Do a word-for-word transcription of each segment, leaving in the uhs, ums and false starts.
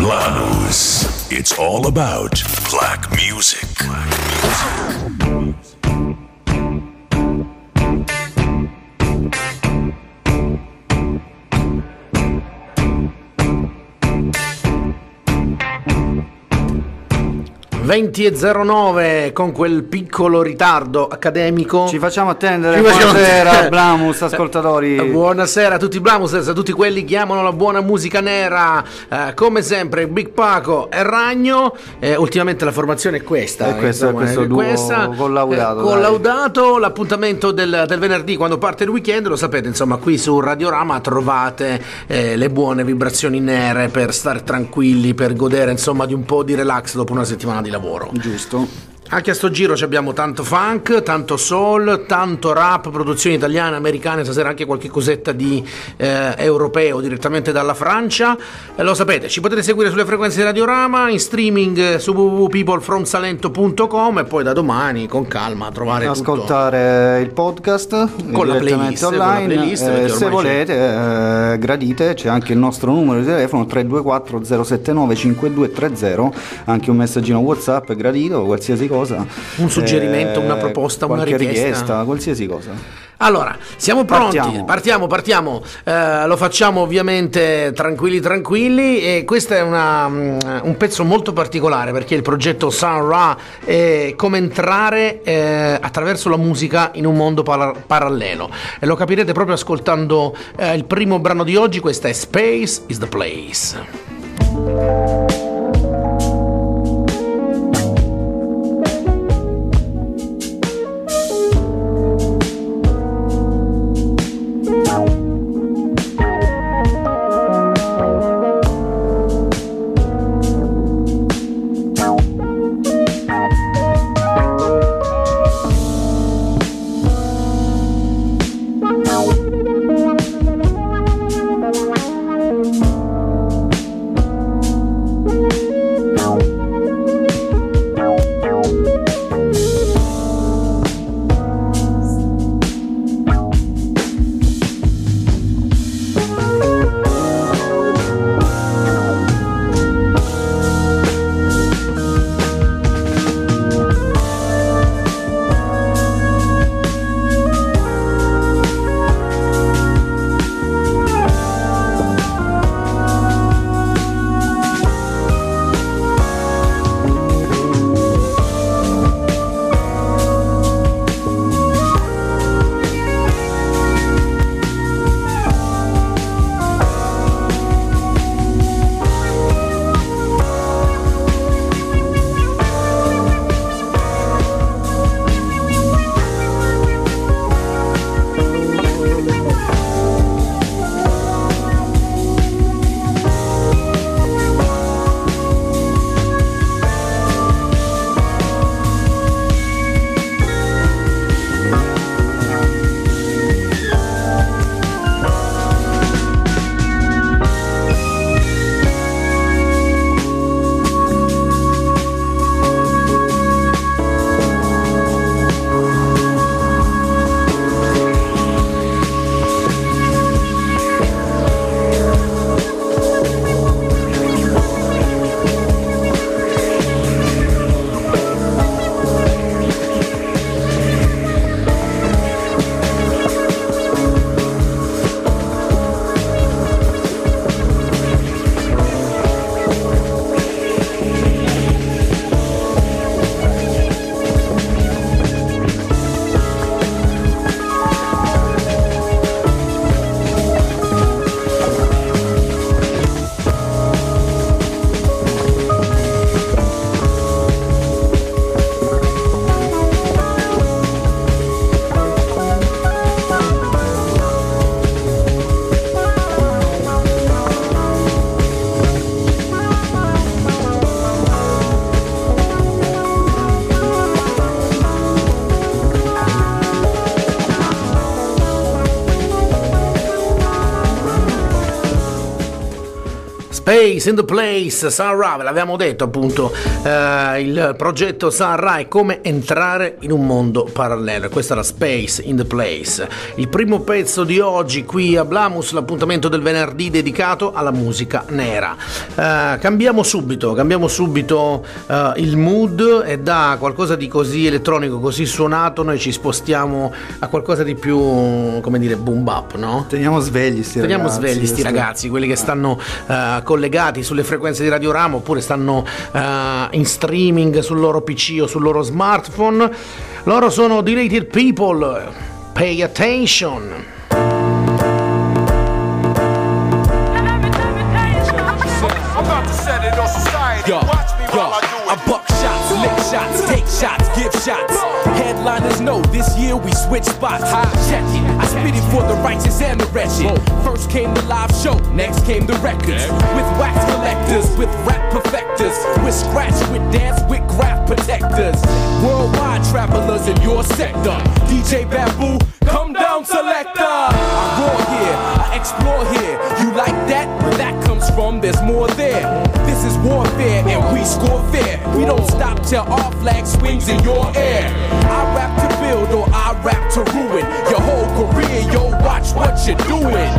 Lanus. It's all about black music. Black music. venti e zero nove con quel piccolo ritardo accademico. Ci facciamo attendere. Ci facciamo Buonasera attendere. Blamus, ascoltatori. Buonasera a tutti i Blamusers, a tutti quelli che amano la buona musica nera. Eh, come sempre Big Paco e Ragno. Eh, ultimamente la formazione è questa. E questo, insomma, questo è duo questa, collaudato. Eh, collaudato. L'appuntamento del, del venerdì quando parte il weekend, lo sapete, insomma, qui su Radiorama trovate eh, le buone vibrazioni nere per stare tranquilli, per godere insomma di un po' di relax dopo una settimana di lavoro. Giusto. Anche a sto giro abbiamo tanto funk, tanto soul, tanto rap, produzioni italiane, americane, stasera anche qualche cosetta di eh, europeo direttamente dalla Francia. Eh, lo sapete, ci potete seguire sulle frequenze di Radiorama, in streaming su w w w punto people from salento punto com e poi da domani con calma trovare ascoltare tutto il podcast con la playlist, online. con la playlist, eh, se volete eh, gradite, c'è anche il nostro numero di telefono tre due quattro zero sette nove cinque due tre zero, anche un messaggino WhatsApp gradito, qualsiasi cosa. Un suggerimento, eh, una proposta, una richiesta. richiesta, qualsiasi cosa. Allora, siamo pronti, Partiamo, partiamo, partiamo. Eh, lo facciamo ovviamente tranquilli tranquilli e questo è una, un pezzo molto particolare perché il progetto Sun Ra è come entrare eh, attraverso la musica in un mondo par- parallelo e lo capirete proprio ascoltando eh, il primo brano di oggi. Questa è Space is the Place. Space in the Place, Sun Ra, ve l'avevamo detto appunto, eh, il progetto Sun Ra è come entrare in un mondo parallelo, questa era Space in the Place, il primo pezzo di oggi qui a Blamus, l'appuntamento del venerdì dedicato alla musica nera. Eh, cambiamo subito, cambiamo subito eh, il mood e da qualcosa di così elettronico, così suonato, noi ci spostiamo a qualcosa di più, come dire, boom bap, no? Teniamo svegli sti Teniamo ragazzi. svegli sti ragazzi, quelli che stanno uh, collegati sulle frequenze di Radio Rama oppure stanno uh, in streaming sul loro P C o sul loro smartphone. Loro sono Deleted People. Pay attention. Yo, yo, I buck shots, lick shots, take shots, give shots. Headliners know this year we switch spots. Check it, I spit it for the righteous and the wretched. First came the live show, next came the records. With wax collectors, with rap perfecters, with scratch, with dance, with graph protectors. Worldwide travelers in your sector. D J Bamboo, come down selector. I roar here, I explore here. You like that? Where that comes from, there's more there. This is warfare and we score fair. We don't stop till our flag swings in your air. I rap to build or I rap to ruin your whole career. Yo, watch what you're doing.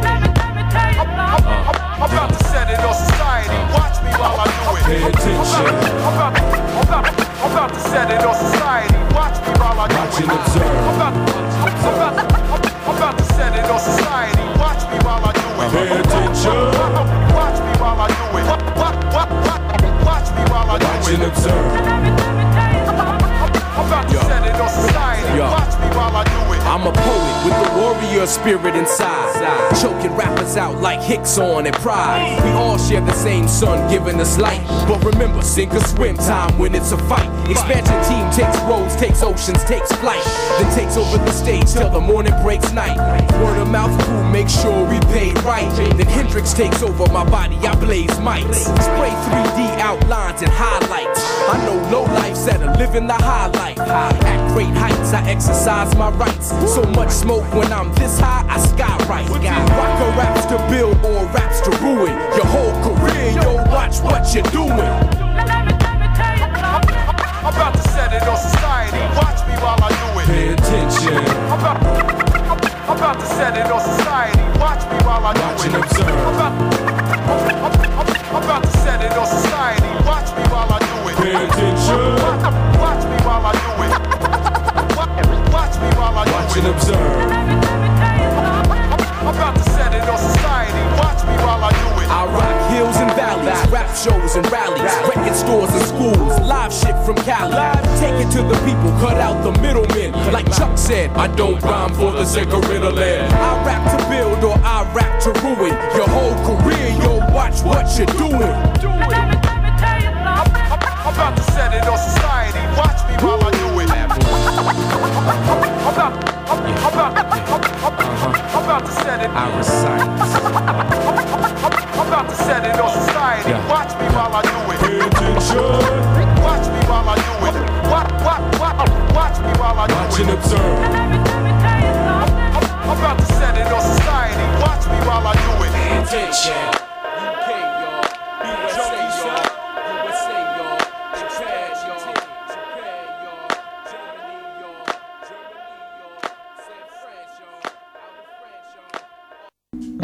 I'm about to set it on society. Watch me while I do it. Pay attention. I'm about, I'm about, I'm about to set it on society. Watch me while I do Watch it. and observe. I'm about, I'm about, I'm about to set it on society. Watch me while I do it. Pay attention. Watch me while I do it. Watch me while I do it. Watch and observe. I'm about to Yo. set it on society. Yo. Watch me while I do it. I'm a poet with the warrior spirit inside. Choking rappers out like Hicks on and Pride. We all share the same sun giving us light. But remember, sink or swim time when it's a fight. Expansion team takes roads, takes oceans, takes flight. Then takes over the stage till the morning breaks night. Word of mouth crew, make sure we pay right. Then Hendrix takes over my body, I blaze mics. Spray three D outlines and highlights. I know low life's that are living the high life. At great heights, I exercise my rights. So much smoke when I'm this high, I skywrite. Rocker raps to build or raps to ruin your whole career. Yo, watch what you're doing. I'm about to set it on society. Watch me while I do it. Pay attention. I'm about, I'm about to set it on society. Watch me while I do Watch it. and observe. I'm about, I'm, I'm, I'm about to set it on society. Watch me while I do it. Pay attention. Watch, watch me while I do it. Watch, watch me while I do Watch it. and observe. I'm about to set it on society. Watch me while I do it. I rock hills and valleys, rap shows and rallies, record stores and schools, live shit from Cali. Take it to the people, cut out the middlemen. Like Chuck said, I don't rhyme for the sake of riddling. I rap to build or I rap to ruin your whole career. Yo, watch what you're doing. I'm about to set it on society. Watch me while I do it. I'm about, I'm, I'm about, I'm, I'm about to set it. I recite. I'm about to set it on society. Yeah. Watch me while I do it. Pay attention. Watch me while I do it. Watch, watch, watch, watch me while I do Watch it. and observe. I'm about to set it on society. Watch me while I do it. Pay attention. U K, y'all. U S A, y'all. U S A, y'all. Japan, y'all. Japan, y'all. Germany, y'all. Germany, y'all. San France, y'all. Out in France, y'all.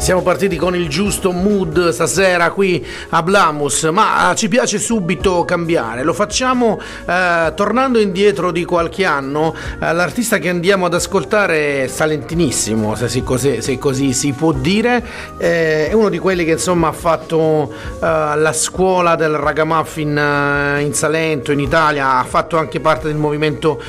Siamo partiti con il giusto mood stasera qui a Blamus, ma ci piace subito cambiare. Lo facciamo eh, tornando indietro di qualche anno. Eh, l'artista che andiamo ad ascoltare è salentinissimo, se, si così, se così si può dire. Eh, è uno di quelli che insomma ha fatto eh, la scuola del ragamuffin eh, in Salento, in Italia. Ha fatto anche parte del movimento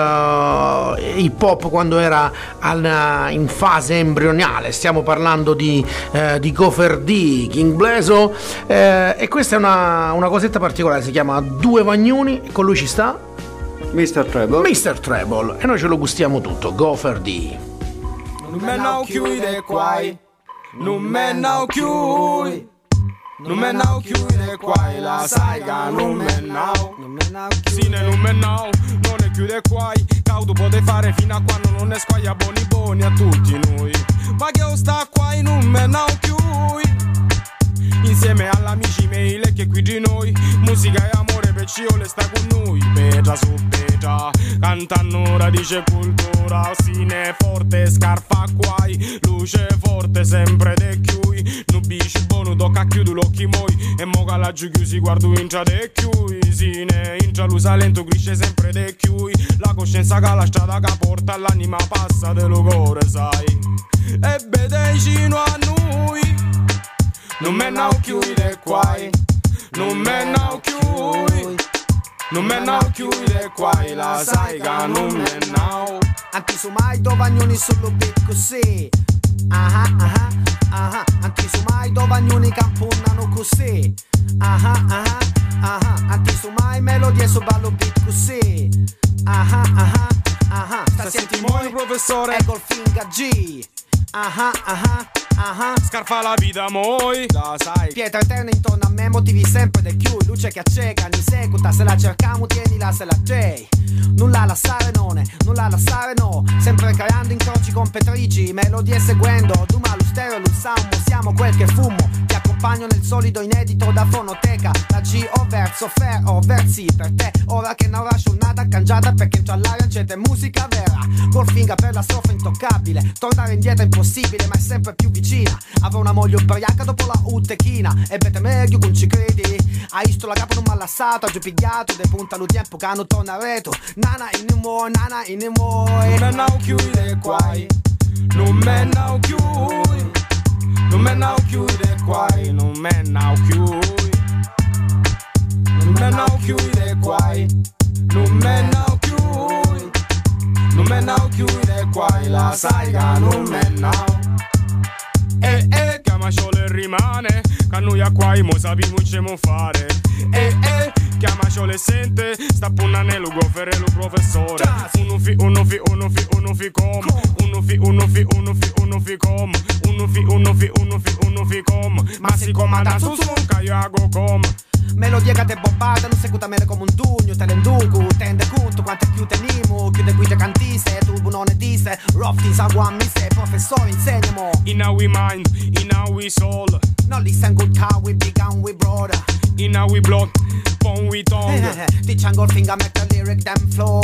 eh, hip hop quando era al, in fase embrionale. Stiamo parlando di Eh, di Gopher D, King Bleso, eh, e questa è una, una cosetta particolare, si chiama Due Vagnoni e con lui ci sta mister Treble. mister Treble e noi ce lo gustiamo tutto. Gopher D. Non me ne chiude quai, non me ne chiudi, non me ne chiude quai, la saiga non me ne sì, non me ne non ne chiude quai, caudo puoi fare fino a quando non ne squaglia boni boni a tutti noi. Ma che sta qua in un menau chiui insieme all'amici miei che qui di noi musica e amore per ciole sta con noi petra su petra cantano radice cultura sine forte scarfa quai luce forte sempre de chiui non bici buono tocca chiudo l'occhi moi e moga la giù chiusi guardo intra de chiui sine intra lo salento cresce sempre de chiui la coscienza che la strada che porta l'anima passa del cuore sai e vede vicino a noi non me ne chiude quai non me ne chiudi non me ne chiude quai la saiga non me ne anti su mai dovagnoni solo bit così aha aha aha anti su mai dovagnoni camponano così aha aha aha anti su mai melodie so ballo bit così aha aha aha sta senti moi professore e col finga G aha aha aha scarfa la vita moi la sai pietra eterna intorno a me motivi sempre del più luce che accega ni secuta se la cercamo tienila se la J nulla lasciare non è nulla lasciare no sempre creando incroci con petrici melodie seguendo Duma lo stereo lo sound siamo quel che fumo ti accompagno nel solido inedito da fonoteca la G o verso fer o versi per te ora che non lascio nada cangiata perché entra all'aria c'è musica vera col finga per la strofa intoccabile tornare indietro è impossibile ma è sempre più vicina avrò una moglie ubriaca dopo la utechina e bete meglio con ci credi hai visto la capa non m'ha lasciato giù pigliato dei punta lo tempo che hanno tornato nana in mo nana in mo non me ne chiude quai non me ne chiudi non me ne chiude quai non me ne chiudi non me ne chiude quai non me ne chiudi non me ne chiude quai la saiga non me ne eh eh chiamacciole rimane che noi a quai mo sappiamo ce mo fare eh eh chiamacciole sente sta punna nello gofere lo professore uno fi uno fi uno fi uno fi com uno fi uno fi uno fi uno fi com uno fi uno fi uno fi uno fi com ma si comanda su su che io hago com melodie che te bombardano seguitamente come un dugno te l'endugu tende conto quanto più teniamo chiude qui te cantiste tu non ne disse rofti saguan mi se professore insegniamo in our mind in our soul no listen good how we began we brother in our blood pon we tongue ti chango il finger make the lyric them flow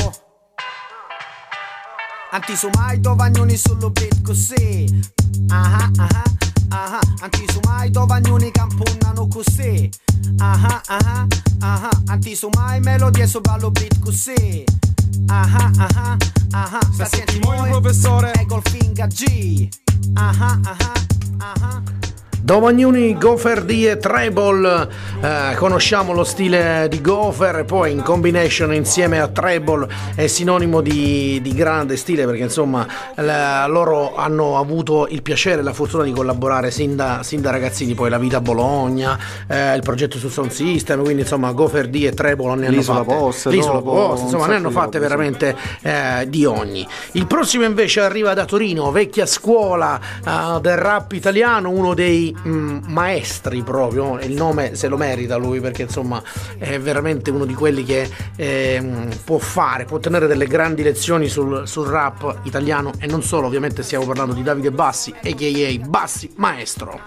anti su mai dovagnoni solo beat così aha aha aha anti su mai dovagnoni camponano così aha aha aha anti su mai melodie so ballo beat così aha aha aha sta senti moi professore e col finga G aha aha aha Dovagnoni, Gopher D e Treble, eh, conosciamo lo stile di Gopher e poi in combination insieme a Treble è sinonimo di, di grande stile perché insomma la, loro hanno avuto il piacere e la fortuna di collaborare sin da, sin da ragazzini, poi La Vita a Bologna, eh, il progetto su Sound System, quindi insomma Gopher D e Treble ne hanno L'Isola fatte, Post, l'Isola dopo, Post, insomma ne hanno fatte dopo, veramente eh, di ogni. Il prossimo invece arriva da Torino, vecchia scuola eh, del rap italiano, uno dei Mm, maestri proprio, il nome se lo merita lui perché insomma è veramente uno di quelli che eh, può fare, può tenere delle grandi lezioni sul, sul rap italiano e non solo, ovviamente stiamo parlando di Davide Bassi a k a. Bassi Maestro.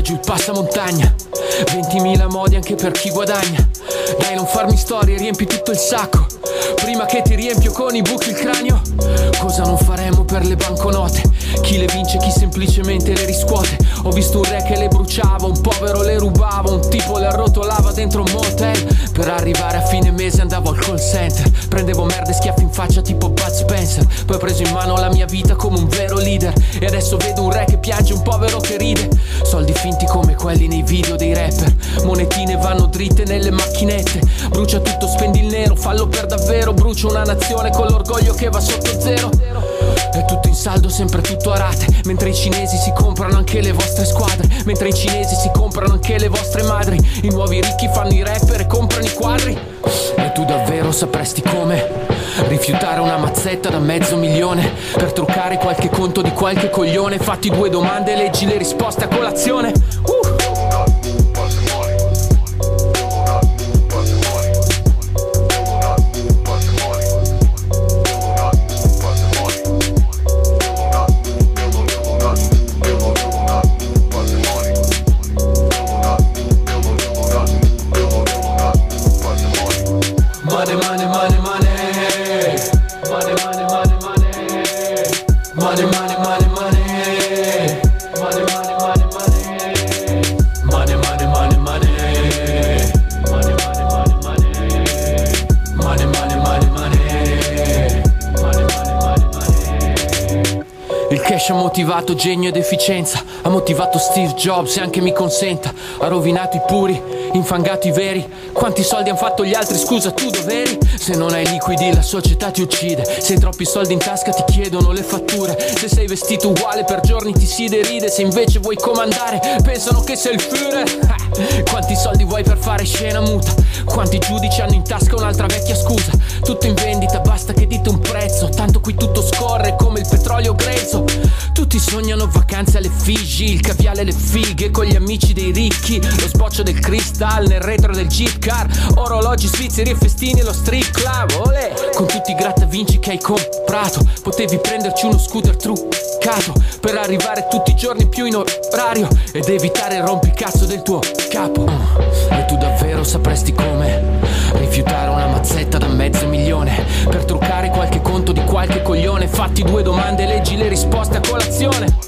giù il passamontagna. ventimila modi anche per chi guadagna. Dai, non farmi storie, riempi tutto il sacco prima che ti riempio con i buchi il cranio. Cosa non faremo per le banconote? Chi le vince, chi semplicemente le riscuote. Ho visto un re che le bruciava, un povero le rubava, un tipo le arrotolava dentro un motel. Per arrivare a fine mese andavo al call center, prendevo merda e schiaffi in faccia tipo Bud Spencer. Poi ho preso in mano la mia vita come un vero leader, e adesso vedo un re che piange, un povero che ride. Soldi finti come quelli nei video dei rapper, monetine vanno dritte nelle macchinette. Brucia tutto, spendi il nero, fallo per davvero. Brucio una nazione con l'orgoglio che va sotto zero. È tutto in saldo, sempre tutto a rate, mentre i cinesi si comprano anche le vostre squadre, mentre i cinesi si comprano anche le vostre madri. I nuovi ricchi fanno i rapper e comprano i quadri. E tu davvero sapresti come rifiutare una mazzetta da mezzo milione per truccare qualche conto di qualche coglione? Fatti due domande e leggi le risposte a colazione. uh! Ha motivato genio ed efficienza, ha motivato Steve Jobs e anche mi consenta. Ha rovinato i puri, infangato i veri. Quanti soldi han fatto gli altri, scusa, tu dov'eri? Se non hai liquidi la società ti uccide, se hai troppi soldi in tasca ti chiedono le fatture, se sei vestito uguale per giorni ti si deride, se invece vuoi comandare pensano che sei il Führer. Quanti soldi vuoi per fare scena muta? Quanti giudici hanno in tasca un'altra vecchia scusa? Tutto in vendita, basta che dite un prezzo, tanto qui tutto scorre come il petrolio grezzo. Tutti sognano vacanze alle Figi, il caviale e le fighe con gli amici dei ricchi, lo sboccio del cristal nel retro del Jeep Car, orologi svizzeri e festini e lo strip club. Olè! Con tutti i grattavinci che hai comprato potevi prenderci uno scooter truccato per arrivare tutti i giorni più in orario ed evitare il rompicazzo del tuo capo. E tu davvero sapresti come rifiutare una mazzetta da mezzo milione per truccare qualche conto di qualche coglione? Fatti due domande e leggi le risposte a colazione.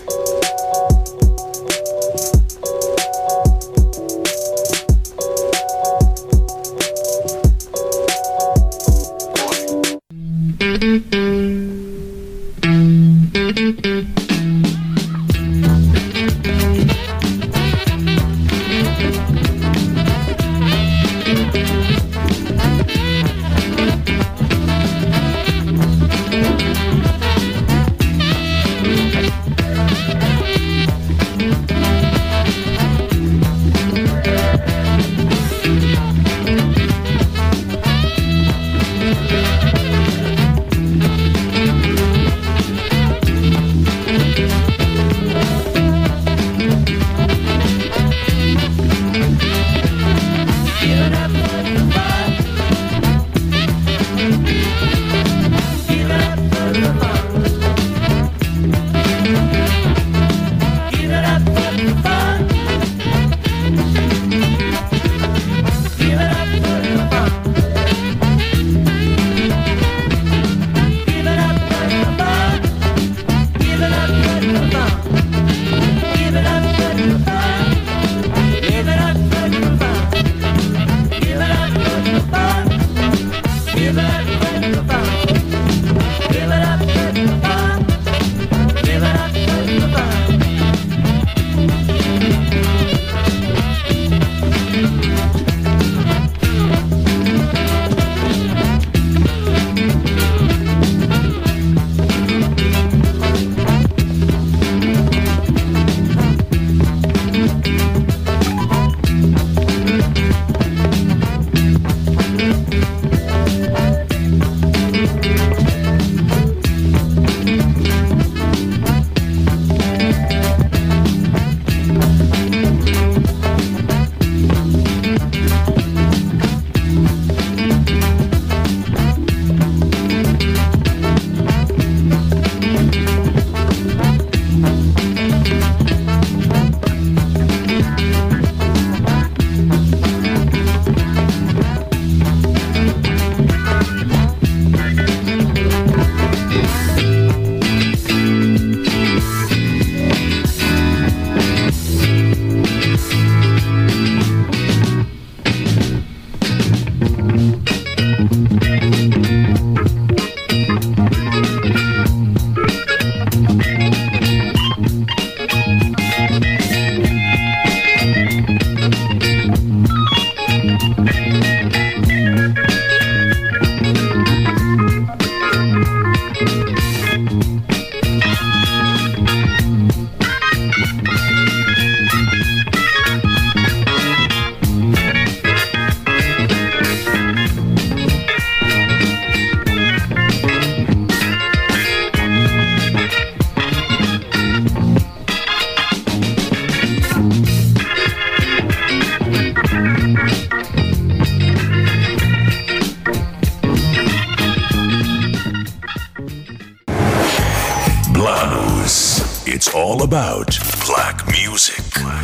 Blamus. It's all about black music.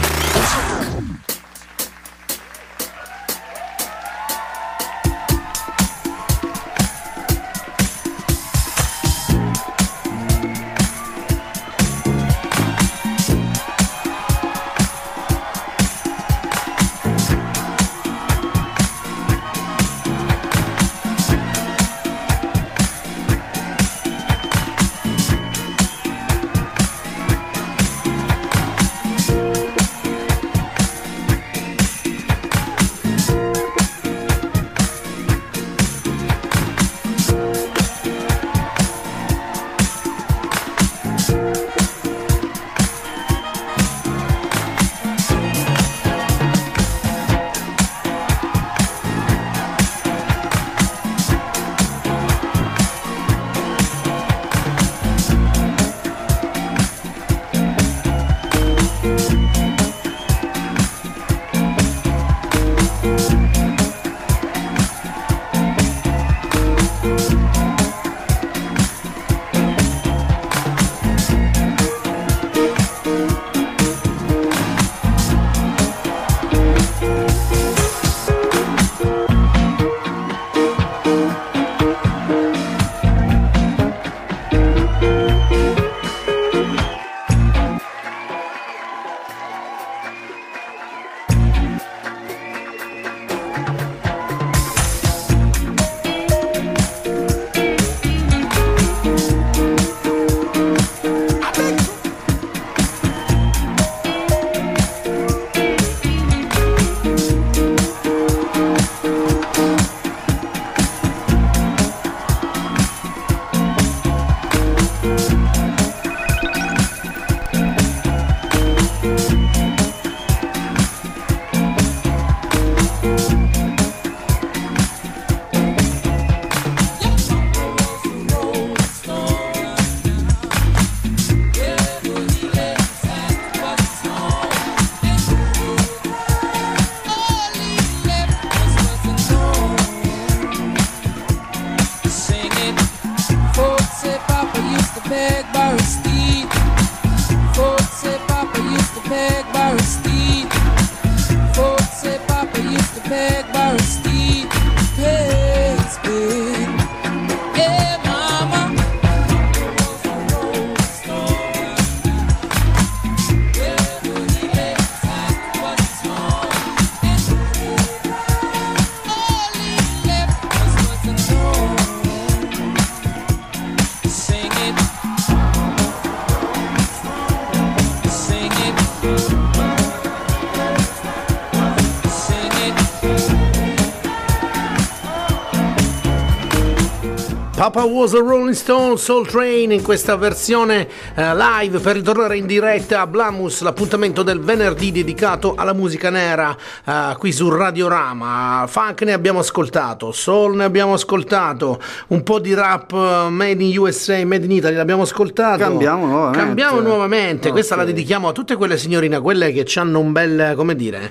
Papa Was a Rolling Stone, Soul Train in questa versione eh, live per ritornare in diretta a Blamus, l'appuntamento del venerdì dedicato alla musica nera eh, qui su Radiorama. Funk ne abbiamo ascoltato, soul ne abbiamo ascoltato, un po' di rap uh, made in U S A, made in Italy l'abbiamo ascoltato. Cambiamo nuovamente. Cambiamo nuovamente. Okay. Questa la dedichiamo a tutte quelle signorine, quelle che hanno un bel, come dire,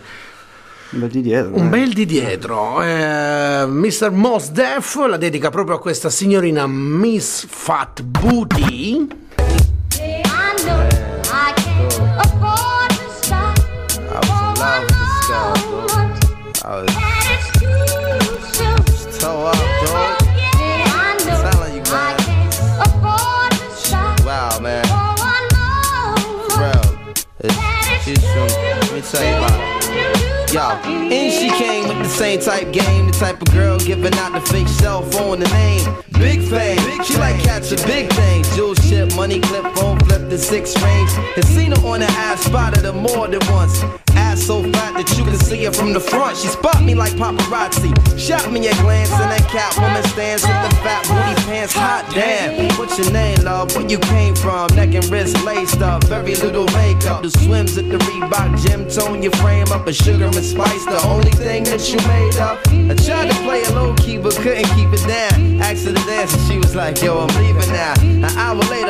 un bel di dietro. Un eh. bel di dietro. Eh, mister Mos Def la dedica proprio a questa signorina Miss Fat Booty. Yo, and she came with the same type game, the type of girl giving out the fake cell phone, the name Big Fame. She like catching big things, jewel ship, money clip, phone flip, the six range. And seen her on the ass, spotted her more than once. Ass so fat that you can see her from the front. She spot me like paparazzi, shot me a glance, and that cat woman stands with the fat booty pants. Hot damn, what's your name, love? Where you came from? Neck and wrist laced up, very little makeup. The swims at the Reebok gym, tone your frame up, a sugar and spice, the only thing that you made up. I tried to play it low key, but couldn't keep it down. Asked her to dance, and she was like, yo, I'm leaving now. An hour later,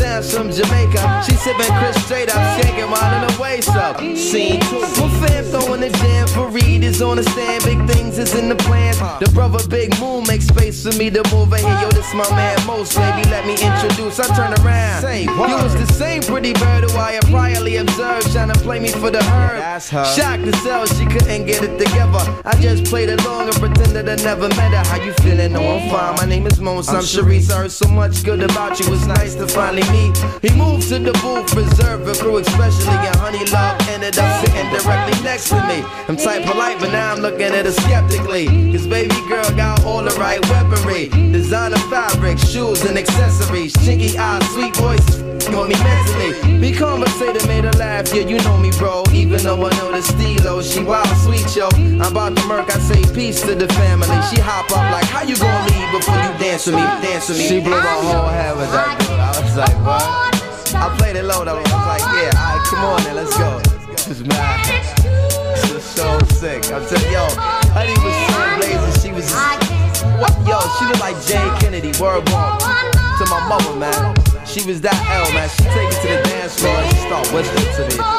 sounds from Jamaica. She sipping Chris straight up, skanking while in the waist up. Scene two. My fam throwing the jam for Reed is on the stand. Big things is in the plans. The brother Big Moon makes space for me to move in here. Yo, this my man Most, baby, let me introduce. I turn around. Say, you was the same pretty bird who I had priorly observed, trying to play me for the herd. That's her. Shocked to sell, she couldn't get it together. I just played along and pretended I never met her. How you feeling? No, I'm fine. My name is Mons. I'm Sharice. I heard so much good about you. It's nice to finally meet. He moved to the booth, preserve a crew, especially and Honey Love ended up sitting directly next to me. I'm type polite, but now I'm looking at her skeptically. Cause baby girl got all the right weaponry. Designer fabric, shoes and accessories. Chinky eyes, sweet voice, on me mentally. Be conversated, made her laugh, yeah, you know me, bro. Even though I know the stilo, she wild sweet, yo. I'm about to murk, I say peace to the family. She hop up like, how you gonna leave before you dance with me, dance with me? She blew my whole head with that dude. I was like, what? I played it low though, I was like, yeah, alright, come on then, let's go. This is mad. This is so sick. I'm saying, yo, Honey was so blazing, she was just, what? Yo, she looked like Jay Kennedy, word bomb. To my mother, man. She was that L, man. She take it to the dance floor and she start whispering to me.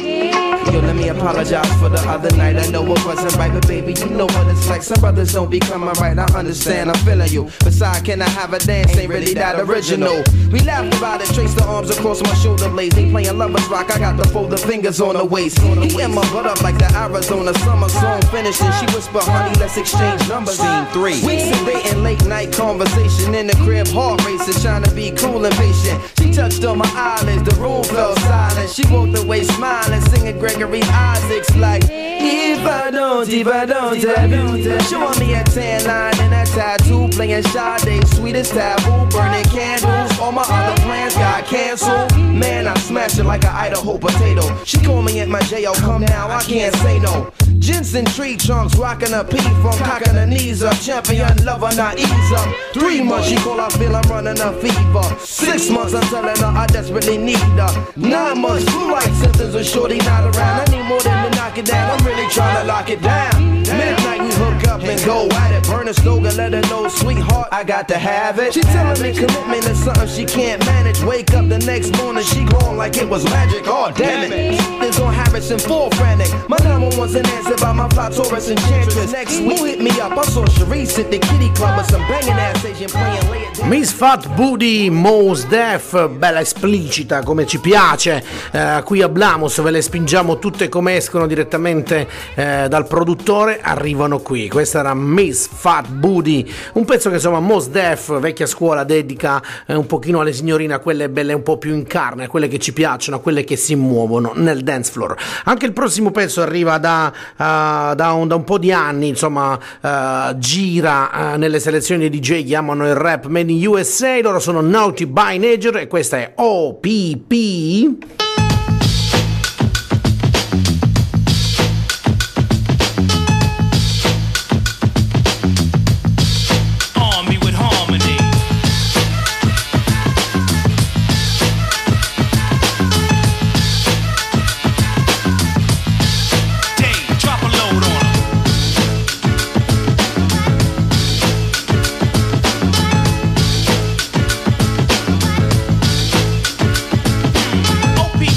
Yo, let me apologize for the other night. I know it wasn't right, but baby, you know what it's like. Some brothers don't be coming right. I understand, I'm feeling you. Besides, can I have a dance? Ain't really that original. We laughed about it, traced the arms across my shoulder blades. They playing lovers rock, I got to fold the fingers on the waist. He in my butt up like the Arizona summer song finished. And she whispered, honey, let's exchange numbers. Scene three. Weeks of dating, late night conversation in the crib, heart racing, trying to be cool and patient. She touched on my eyelids, the room fell silent. She walked away smiling, singing Gregory Isaacs like, if I don't, if I don't, taboo. Showing me a tan line and a tattoo, playing Sade, sweetest taboo, burning candles. All my other plans got canceled. Man, I smashed it like an Idaho potato. She called me at my J O, come now, I can't say no. Jensen tree trunks, rocking a P from cocking her knees up. Champion lover, not ease up. Three months she call, I feel I'm running a fever. Six months I'm telling her I desperately need her. Nine months, flu-like symptoms with shorty not around. I need more than to knock it down, I'm really trying to lock it down. Midnight we hook up and go at it. Burn a slogan, let her know, sweetheart, I got to have it. She telling me commitment is something she can't manage. Wake up the next morning, she gone like it was magic. Oh damn it, it's on Harrison, full frantic. My number one's an answer by my fly Taurus enchantress. Next week, who hit me up? I saw Sharice at the kitty club with some banging ass Asian playing lay it down. Miss Fat Booty, Mos Def, bella esplicita come ci piace. Eh, qui a Blamos ve le spingiamo tutte come escono direttamente eh, dal produttore, arrivano qui. Questa era Miss Fat Booty, un pezzo che insomma Mos Def, vecchia scuola, dedica eh, un pochino alle signorine, a quelle belle un po' più in carne, a quelle che ci piacciono, a quelle che si muovono nel dance floor. Anche il prossimo pezzo arriva da, uh, da, un, da un po' di anni, insomma uh, gira uh, nelle selezioni di D J che amano il rap made in U S A. Loro sono Naughty by Nature e questa è O P P. O P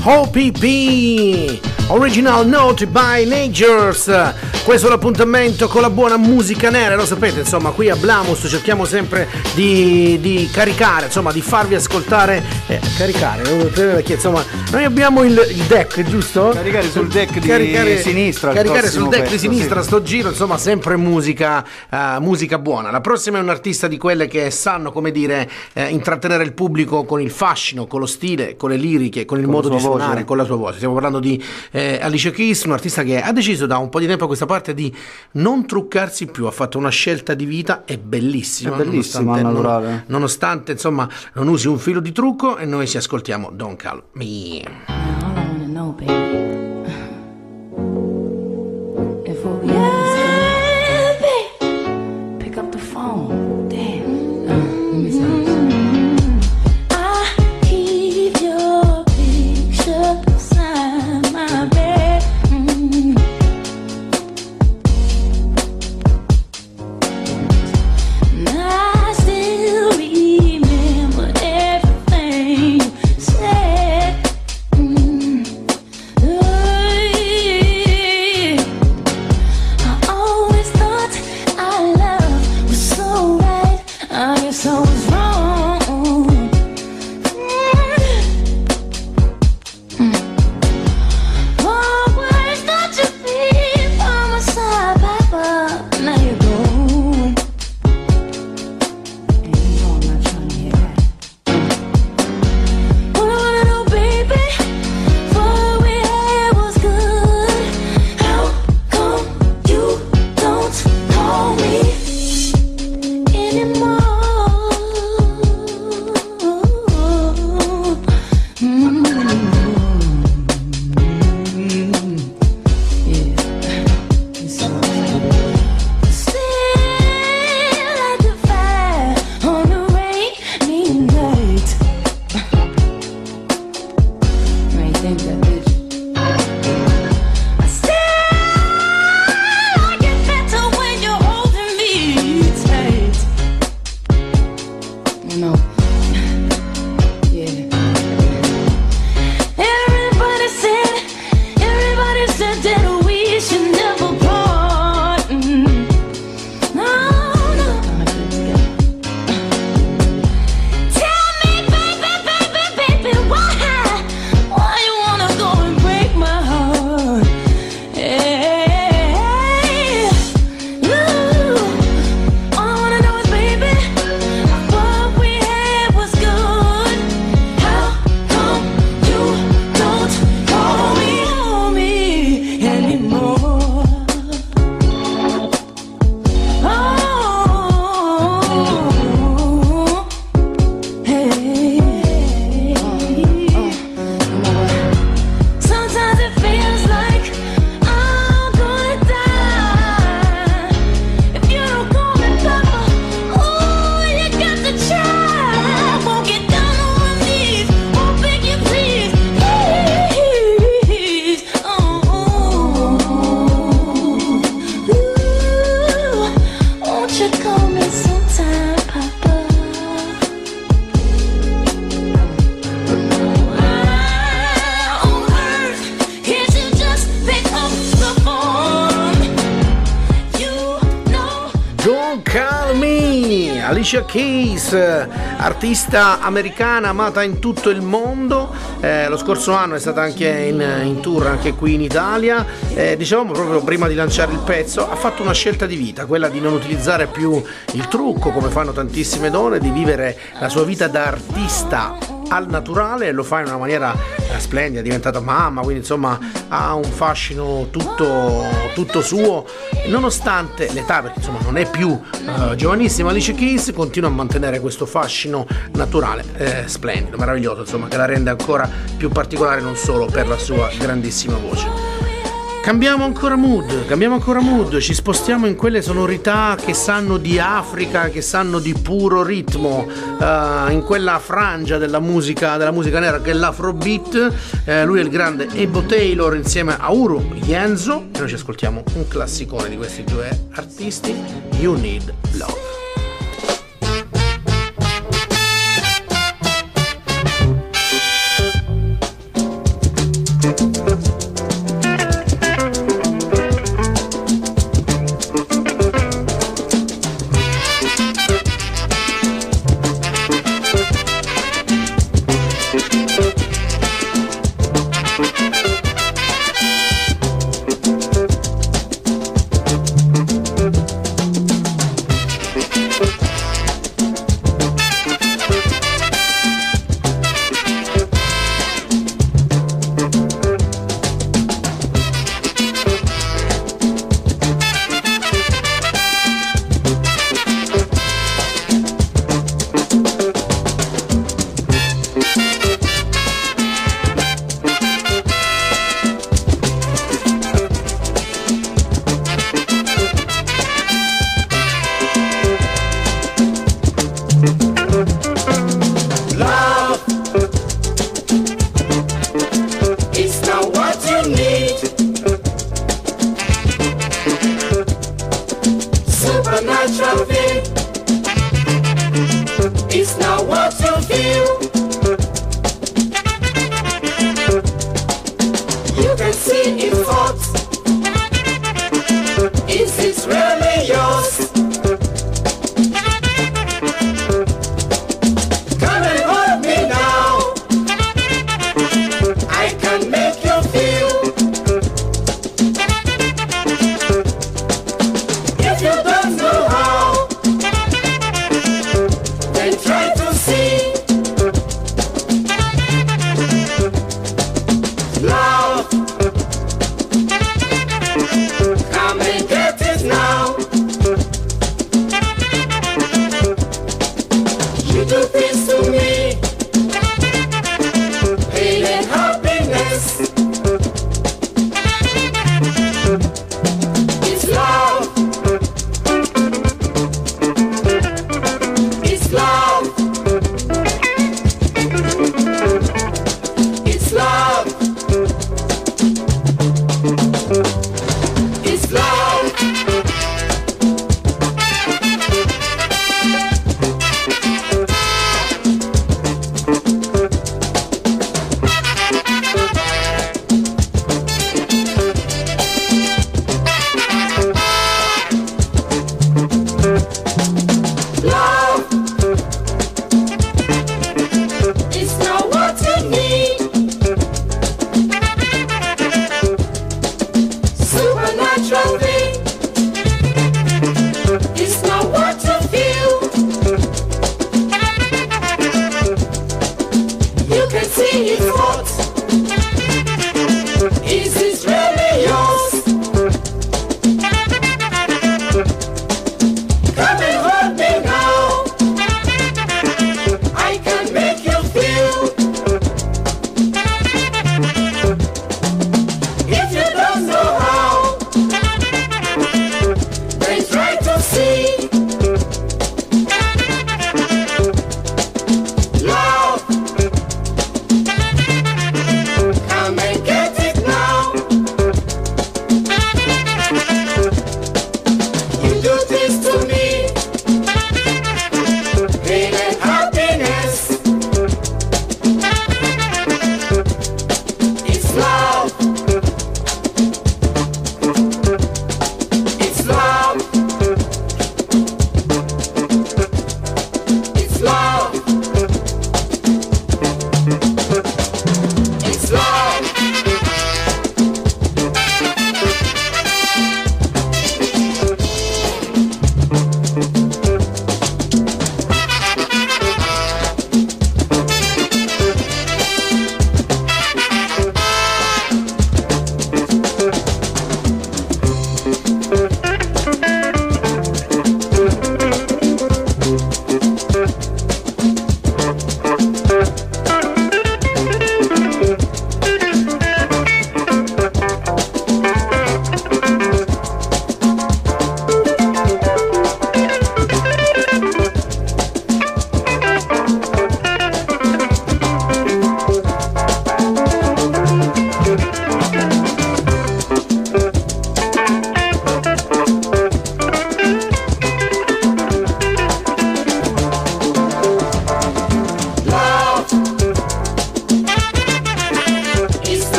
O P P, Original Note by Natures. Questo è l'appuntamento con la buona musica nera, lo sapete, insomma, qui a Blamus cerchiamo sempre di, di caricare, insomma, di farvi ascoltare, eh, caricare, perché insomma, noi abbiamo il, il deck, giusto? Caricare sul deck di caricare, sinistra. Caricare sul deck pezzo, di sinistra, sì. sto giro, insomma, sempre musica, uh, musica buona. La prossima è un'artista di quelle che sanno, come dire, eh, intrattenere il pubblico con il fascino, con lo stile, con le liriche, con il con modo di suonare, voce. con la sua voce. Stiamo parlando di eh, Alicia Keys, un artista che ha deciso da un po' di tempo a questa parte di non truccarsi più, ha fatto una scelta di vita, è bellissima, è bellissima, nonostante, naturale. Non, nonostante insomma non usi un filo di trucco, e noi ci ascoltiamo Don't Call Me. I wanna know, baby, if what we have is good, pick up the phone, damn, uh, let me see. I keep your picture beside my bed. Mm. I still remember everything you said. Mm. Oh, yeah. I always thought our love was so right. I guess I was wrong. Mm. Always thought you'd be by my side, Papa. Now you're gone. And you know I'm not trying to hear that. All I wanna know, baby, what we had was good. How come you don't call me anymore? Mm. Yeah. It's all right. Still like the fire on a rainy night. I ain't think that, bitch. I still like it better when you're holding me tight. You know. Yeah. Everybody said, everybody said that we should never part. Mm. No, no. Tell me, baby, baby, baby, why? Why you wanna go and break my heart? Hey, ooh. All I wanna know is, baby, what we had was good. How come you don't call me, call me anymore? Oh, hey. Sometimes it feels like I'm gonna die if you don't call me, Papa. Oh, you got to try. Won't get down on my knees. Won't beg you, please, please. Oh, ooh, won't you call me sometime, Papa? Why on earth can't you just pick up the phone? You know. Don't Call Me, Alicia Keys, artista americana amata in tutto il mondo. Eh, lo scorso anno è stata anche in, in tour anche qui in Italia. Eh, dicevamo proprio prima di lanciare il pezzo, ha fatto una scelta di vita, quella di non utilizzare più il trucco come fanno tantissime donne, di vivere la sua vita da artista al naturale, e lo fa in una maniera eh, splendida, è diventata mamma, quindi insomma ha un fascino tutto, tutto suo, nonostante l'età, perché insomma non è più uh, giovanissima. Alicia Keys continua a mantenere questo fascino naturale, eh, splendido, meraviglioso, insomma, che la rende ancora più particolare, non solo per la sua grandissima voce. Cambiamo ancora mood, cambiamo ancora mood, ci spostiamo in quelle sonorità che sanno di Africa, che sanno di puro ritmo, uh, in quella frangia della musica, della musica nera che è l'Afrobeat. Uh, lui è il grande Ebo Taylor insieme a Uru Yenzo, e noi ci ascoltiamo un classicone di questi due artisti, You Need Love.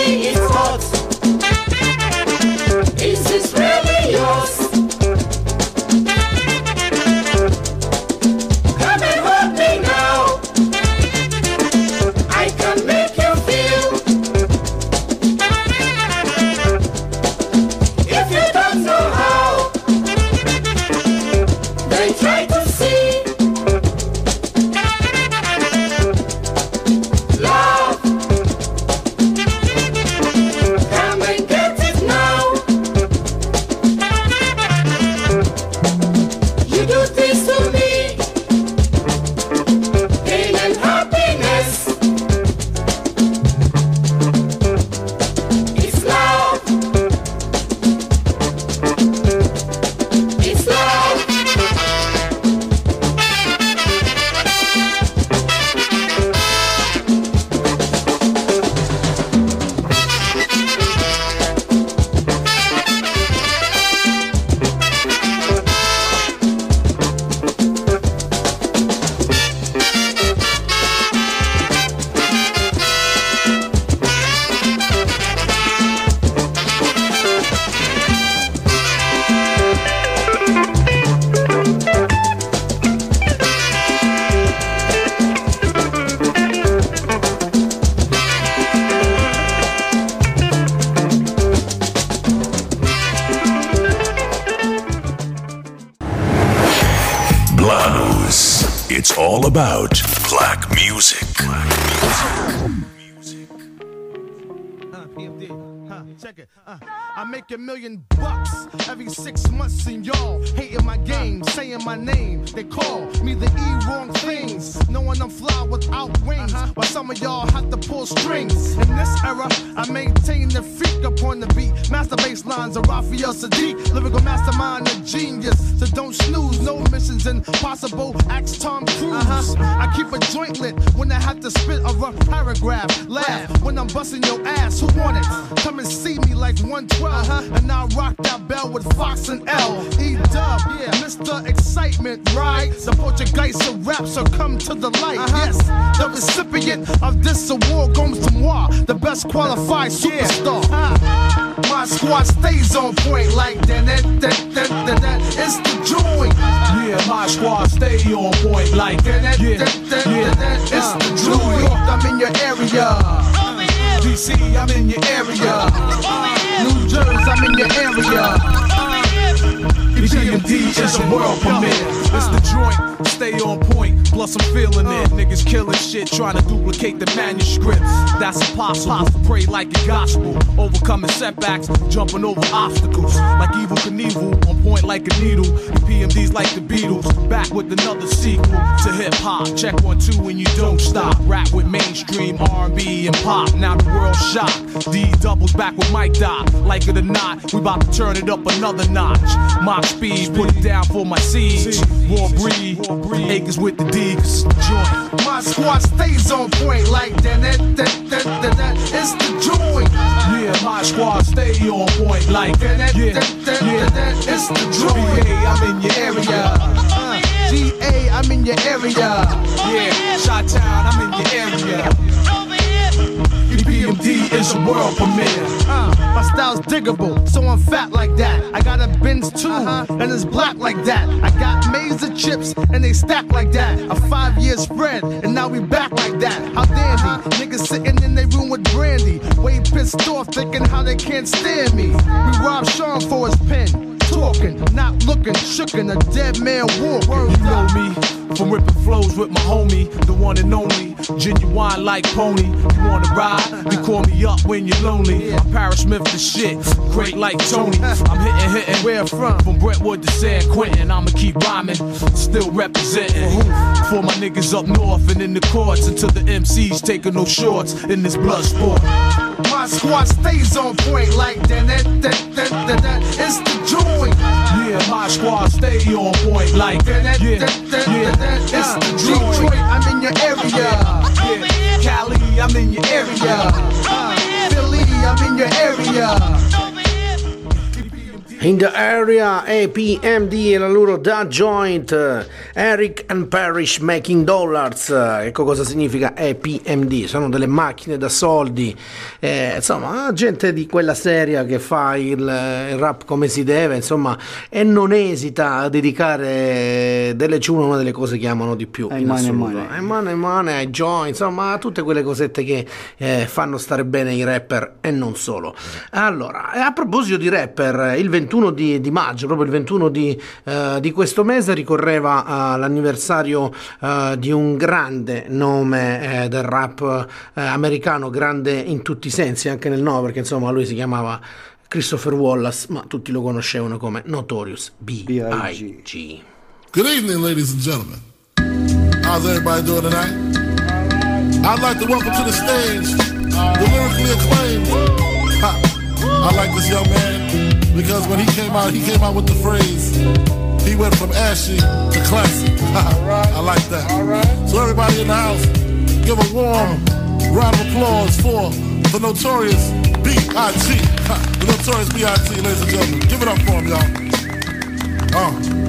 me it's hot. Is this really yours? Come and hold me now. I can make you feel. If you don't know how, then try to see. Love, come and get it now. You do things to me, pain and happiness. It's love. It's love. Blues. It's all about black music. Check it. Uh, I make a million bucks every six months, and y'all hating my game, saying my name. They call me the E wrong things, knowing I'm fly without wings. While some of y'all have to pull strings. In this era, I maintain the freak upon the beat. Master bass lines of Raphael Sadiq, lyrical mastermind, a genius. So don't snooze, no missions impossible. Ask Tom Cruise. I keep a joint lit when I have to spit a rough paragraph. Laugh when I'm busting your ass. Who want it? Come and see me like one twelve, and I rock that bell with Fox and L. E-Dub, yeah, Mister Excitement, right? The Portuguese of rap, so come to the light. Yes, the recipient of this award goes to moi, the best qualified superstar. My squad stays on point like that, that, that, that, that, that. It's the joint. Yeah, my squad stay on point like that, that, yeah, that, that, yeah. that. It's the joint. New York, I'm in your area. D C, I'm in your area. New Jersey, I'm in your area. P M D is a world premiere. It's the joint, stay on point, plus I'm feeling it. Niggas killing shit, trying to duplicate the manuscripts. That's impossible. Pray like a gospel, overcoming setbacks, jumping over obstacles. Like Evel Knievel, on point like a needle. The P M Ds like the Beatles, back with another sequel to hip hop. Check one, two, and you don't stop. Rap with mainstream R and B and pop. Now the world shocked. D doubles back with Mike Doc. Like it or not, we about to turn it up another notch. Mock speed, put it down for my siege. Raw breed, acres with the D, cause it's the joint. My squad stays on point like that, that, that, that, that, that. It's the joint. Yeah, my squad stay on point like that, that, yeah, that, that, yeah. that, that. It's the joint. G A, I'm in your area. Uh, G A, I'm in your area. Yeah, Chi-Town, I'm in your area. P M D is a world premiere. Uh, my style's diggable, so I'm fat like that. I got a Benz too, uh-huh. and it's black like that. I got Mesa chips, and they stack like that. A five year spread, and now we back like that. How dandy, uh-huh. Niggas sitting in their room with brandy. Way pissed off, thinking how they can't stand me. We robbed Sean for his pen. Talking, not looking, shookin', a dead man walking. You know me, from ripping flows with my homie, the one and only, genuine like Pony. You wanna ride? You call me up when you're lonely. I'm Paris Smith the shit, great like Tony. I'm hitting, hitting, where from? From Brentwood to San Quentin, I'ma keep rhyming, still representing. For my niggas up north and in the courts, until the M Cs taking no shorts in this blood sport. My squad stays on point like that, that, that, that, that, that. It's the joint. Yeah, my squad stay on point like that, that, yeah, that, that, yeah. that, that. It's the joint. Detroit, I'm in your area. Yeah, Cali, I'm in your area. Uh, Philly, I'm in your area. In the area, A P M D e la loro Da Joint, Eric and Parrish Making Dollars. Ecco cosa significa A P M D, sono delle macchine da soldi, eh, insomma gente di quella seria che fa il, il rap come si deve, insomma, e non esita a dedicare delle ciune una delle cose che amano di più, in assoluto. E money, money, ai joint, insomma tutte quelle cosette che eh, fanno stare bene i rapper e non solo. Allora, a proposito di rapper, il ventuno di, di maggio, proprio il ventuno di, uh, di questo mese, ricorreva uh, l'anniversario uh, di un grande nome uh, del rap uh, americano, grande in tutti i sensi, anche nel nome, perché insomma lui si chiamava Christopher Wallace, ma tutti lo conoscevano come Notorious B I G Good evening, ladies and gentlemen. How's everybody doing tonight? I'd like to welcome to the stage the lyrically acclaimed. Ha. I like this young man because when he came out, he came out with the phrase, he went from ashy to classy. I like that. So everybody in the house, give a warm round of applause for the Notorious B I G The Notorious B I G, ladies and gentlemen. Give it up for him, y'all. Uh.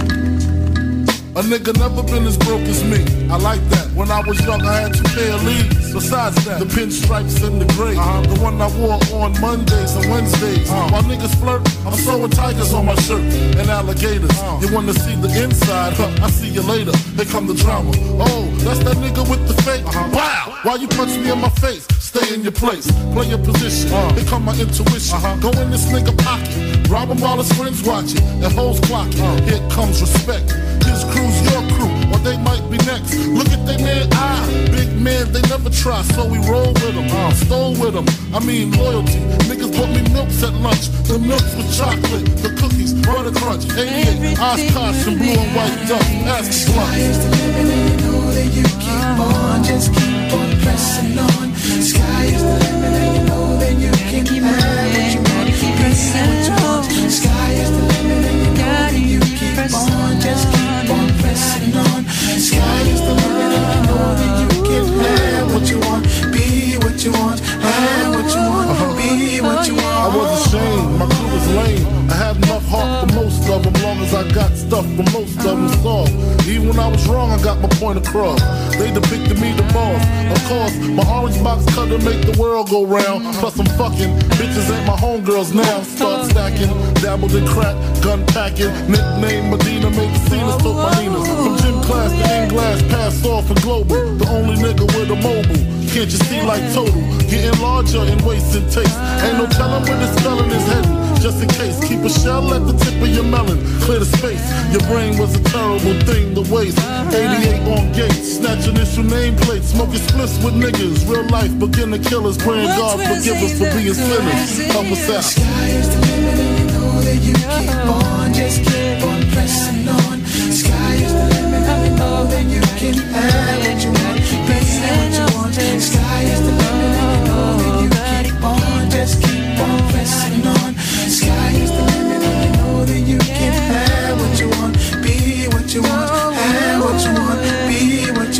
A nigga never been as broke as me. I like that. When I was young, I had two pair of leaves. Besides that, the pinstripes and the gray. Uh-huh. The one I wore on Mondays and Wednesdays. Uh-huh. While niggas flirt, I'm sewing tigers on my shirt and alligators. Uh-huh. You wanna see the inside? Huh, I see you later. Here come the drama. Oh, that's that nigga with the fake. Uh-huh. Wow! Why you punch me in my face? Stay in your place. Play your position. Uh-huh. Here come my intuition. Uh-huh. Go in this nigga pocket. Rob him while his friends watching. And hoes clocking. Uh-huh. Here comes respect. His crew's your crew, or they might be next. Look at they man eye. Big man, they never try, so we roll with them. Uh, stole with them, I mean loyalty. Niggas bought me milks at lunch. The milks with chocolate, the cookies, butter crunch, eighty-eight, Oshkosh, and blue and white duck. Ask the Sky is the limit and you know that you keep on. Just keep on pressing on. Sky is the limit and you know that you can have what you want. Keep pressing what you want. Sky is the limit and you know that you keep on. Just keep on pressing on. Sky is the limit and you know that you can have what you want. Be what you want. Have what you want. Uh-huh. Be what you want. I was ashamed, my crew was lame. I had enough heart for most of them, long as I got stuff for most of them soft. Even when I was wrong, I got my point across. They depicted me the boss. Of course, my orange box cutter make the world go round. Plus I'm fucking bitches ain't my homegirls now. Start stacking, dabbled in crack, gun packing. Nickname Medina, made the scenes, took my Ninas. From gym class to in-glass, passed off and global. The only nigga with a mobile. Can't you see like total? Getting larger in waist and taste. Ain't no telling where this felon is heading. Just in case, keep a shell at the tip of your melon. Clear the space, your brain was a terrible thing to waste. eighty-eight on gates, snatch initial nameplates. Smoking splits with niggas, real life beginner killers. Praying God forgive us for being sinners. Help us out. Sky is the limit and you know that you keep on. Just keep on pressing on. Sky is the limit and you know that you can have what you want. Be what you want. Sky is the limit and you know that you keep on. Just keep on pressing on. Sky is the limit and you know that you can have what you want. Be what you want. Have what you want. Be what you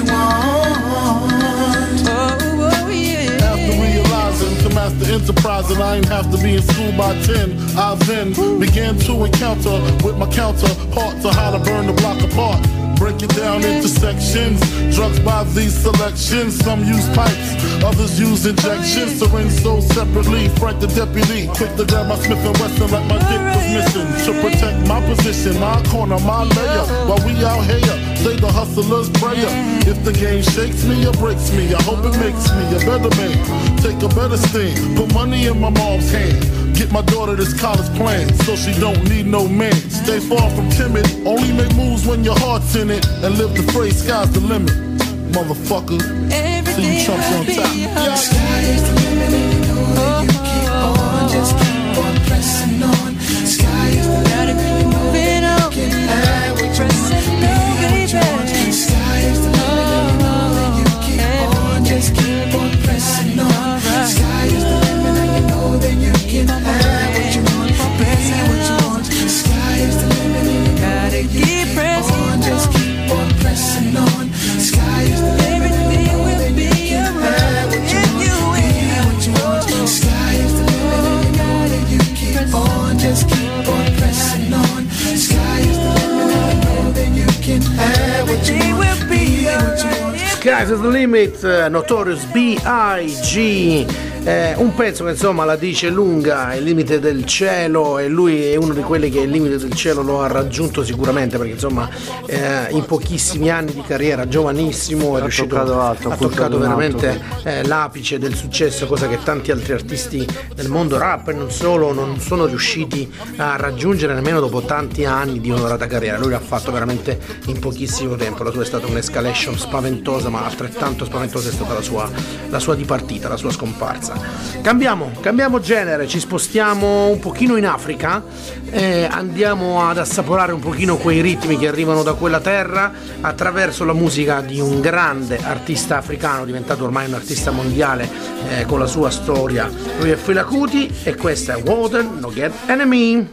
want. After realizing to master enterprise and I ain't have to be in school by ten, I then began to encounter with my counterpart to how to burn the block apart. Break it down into sections. Drugs by these selections. Some use pipes, others use injections. Syringe sold separately. Frank the deputy, quick to grab my Smith and Wesson like my dick was missing. To protect my position, my corner, my layer. While we out here, say the hustler's prayer. If the game shakes me or breaks me, I hope it makes me a better man. Take a better stand. Put money in my mom's hand. Get my daughter this college plan, so she don't need no man. Stay far from timid, only make moves when your heart's in it. And live the phrase, sky's the limit, motherfucker. See you chumps on top. Yeah. Sky is the limit and you know that you keep on. Just keep on pressing on. Sky is the limit and you know that you can have what you want. Be what you want. Sky is the limit and you know that you keep on. Just keep on pressing on. Sky is the limit and you know that you can have what you want. Be what you want. Sky is the limit and you know that you keep on. Just keep on pressing on. Sky is the limit and you know that you can have what you want. Be what you Sky's the Limit, Notorious B I G, eh, un pezzo che insomma la dice lunga, il limite del cielo, e lui è uno di quelli che il limite del cielo lo ha raggiunto sicuramente, perché insomma eh, in pochissimi anni di carriera, giovanissimo, è ha riuscito toccato alto, ha toccato alto, veramente eh, l'apice del successo, cosa che tanti altri artisti del mondo rap e non solo non sono riusciti a raggiungere nemmeno dopo tanti anni di onorata carriera. Lui l'ha fatto veramente in pochissimo tempo, la sua è stata un'escalation spaventosa, ma altrettanto spaventosa è stata la sua, la sua dipartita, la sua scomparsa. Cambiamo, cambiamo genere, ci spostiamo un pochino in Africa, eh, andiamo ad assaporare un pochino quei ritmi che arrivano da quella terra attraverso la musica di un grande artista africano, diventato ormai un artista mondiale eh, con la sua storia. Lui è Fela Kuti e questa è Water No Get Enemy.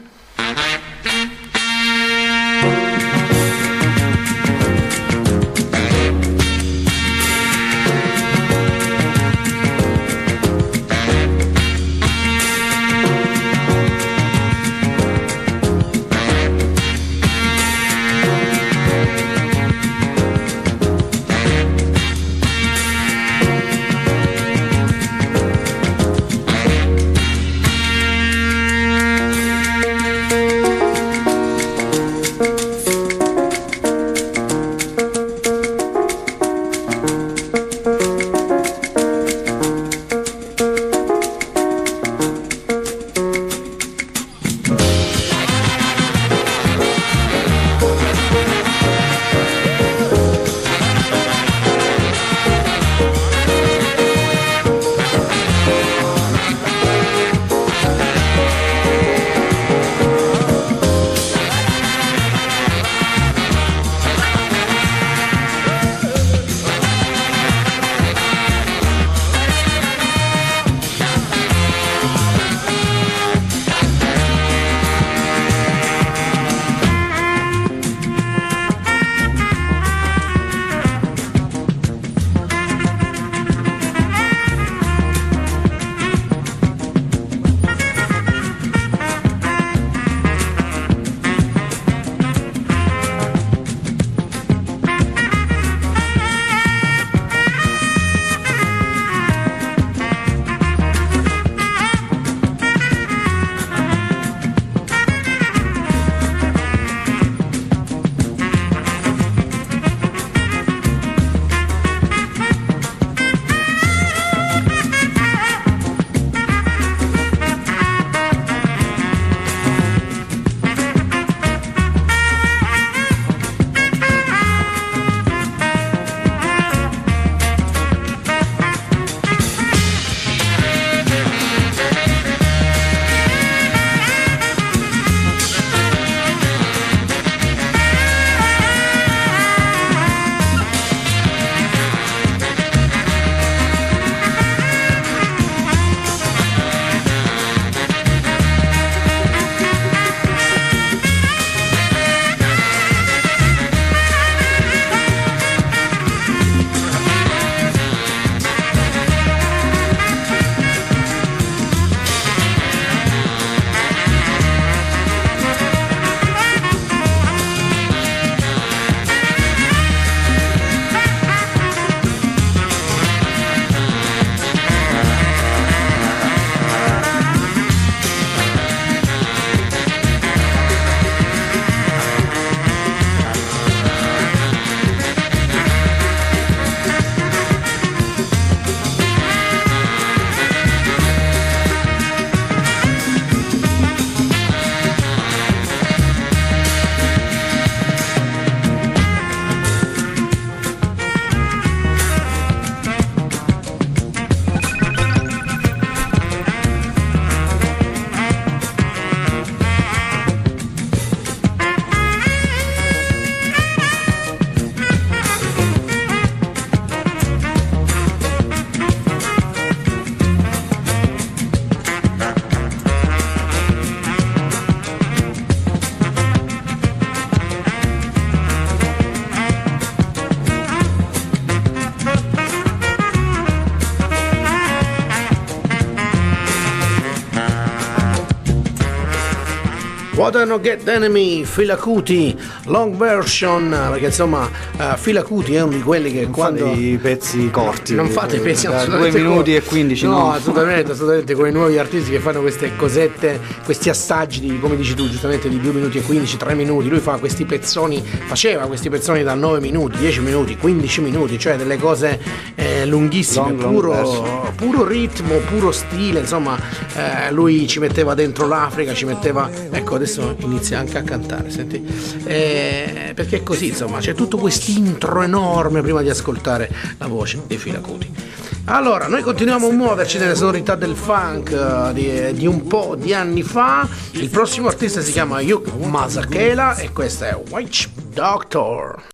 Thank What I Not Get Enemy, Fela Kuti, long version, perché insomma uh, Fela Kuti è uno di quelli che non quando fate i pezzi corti, non fate i pezzi da assolutamente due minuti corti. e quindici, no, no, assolutamente, assolutamente, con i nuovi artisti che fanno queste cosette, questi assaggi di, come dici tu giustamente, di due minuti e quindici, tre minuti. Lui fa questi pezzoni, faceva questi pezzoni da nove minuti, dieci minuti, quindici minuti, cioè delle cose eh, lunghissime, Long, long puro, version. puro ritmo, puro stile, insomma eh, lui ci metteva dentro l'Africa, ci metteva, ecco adesso inizia anche a cantare, senti, eh, perché è così, insomma c'è tutto quest'intro enorme prima di ascoltare la voce di Fela Kuti. Allora noi continuiamo a muoverci nelle sonorità del funk uh, di, di un po' di anni fa. Il prossimo artista si chiama Yuk Masakela e questa è Witch Doctor.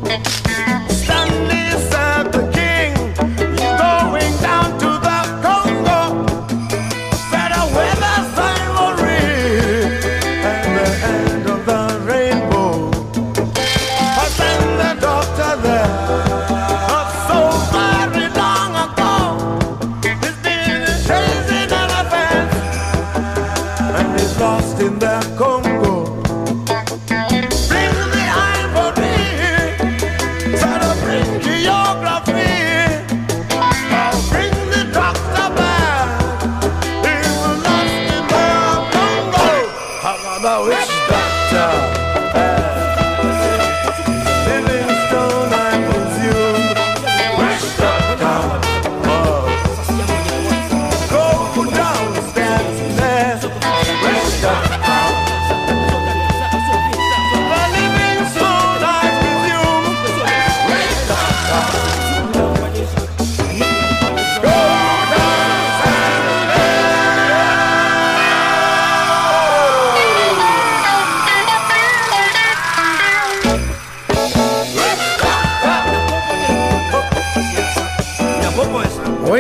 Stanley said the king, you're going down to the Congo.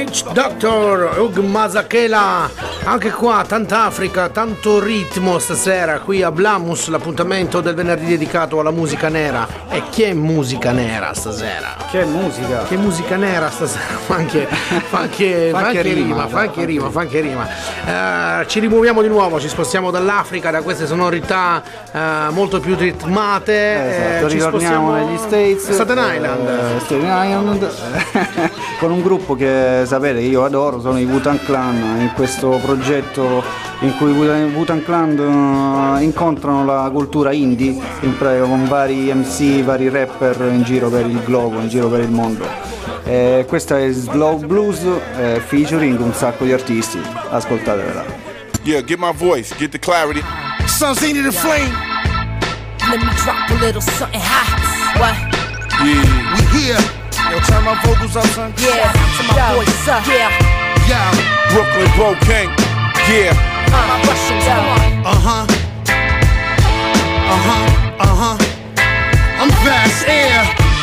Witch Doctor, Ug Masakela. Anche qua tanta Africa, tanto ritmo stasera qui a Blamus, l'appuntamento del venerdì dedicato alla musica nera. E che musica nera stasera? Che musica? Che musica nera stasera? Fa anche, fa anche, fa anche rima, fa anche rima, fa anche rima. Uh, ci rimuoviamo di nuovo, ci spostiamo dall'Africa, da queste sonorità uh, molto più ritmate. Esatto, eh, ci ritorniamo negli States. Staten Island. Eh, Staten Island. Con un gruppo che sapete io adoro, sono i Wu-Tang Clan, in questo progetto in cui i Wu-Tang Clan uh, incontrano la cultura indie in pratica, con vari M C, vari rapper in giro per il globo, in giro per il mondo. Eh, questa è Slow Blues eh, featuring un sacco di artisti, ascoltatevela. Yeah, get my voice, get the clarity. Sunzini the Flame. Let me drop a little something hot. What? Yeah. We here. Yo, turn my vocals up, son. Yeah, to my Yo. voice up. Yeah. Yeah. Brooklyn Bro King. Yeah. Uh, Russian, uh-huh. Uh-huh. Uh-huh. I'm Vast Air.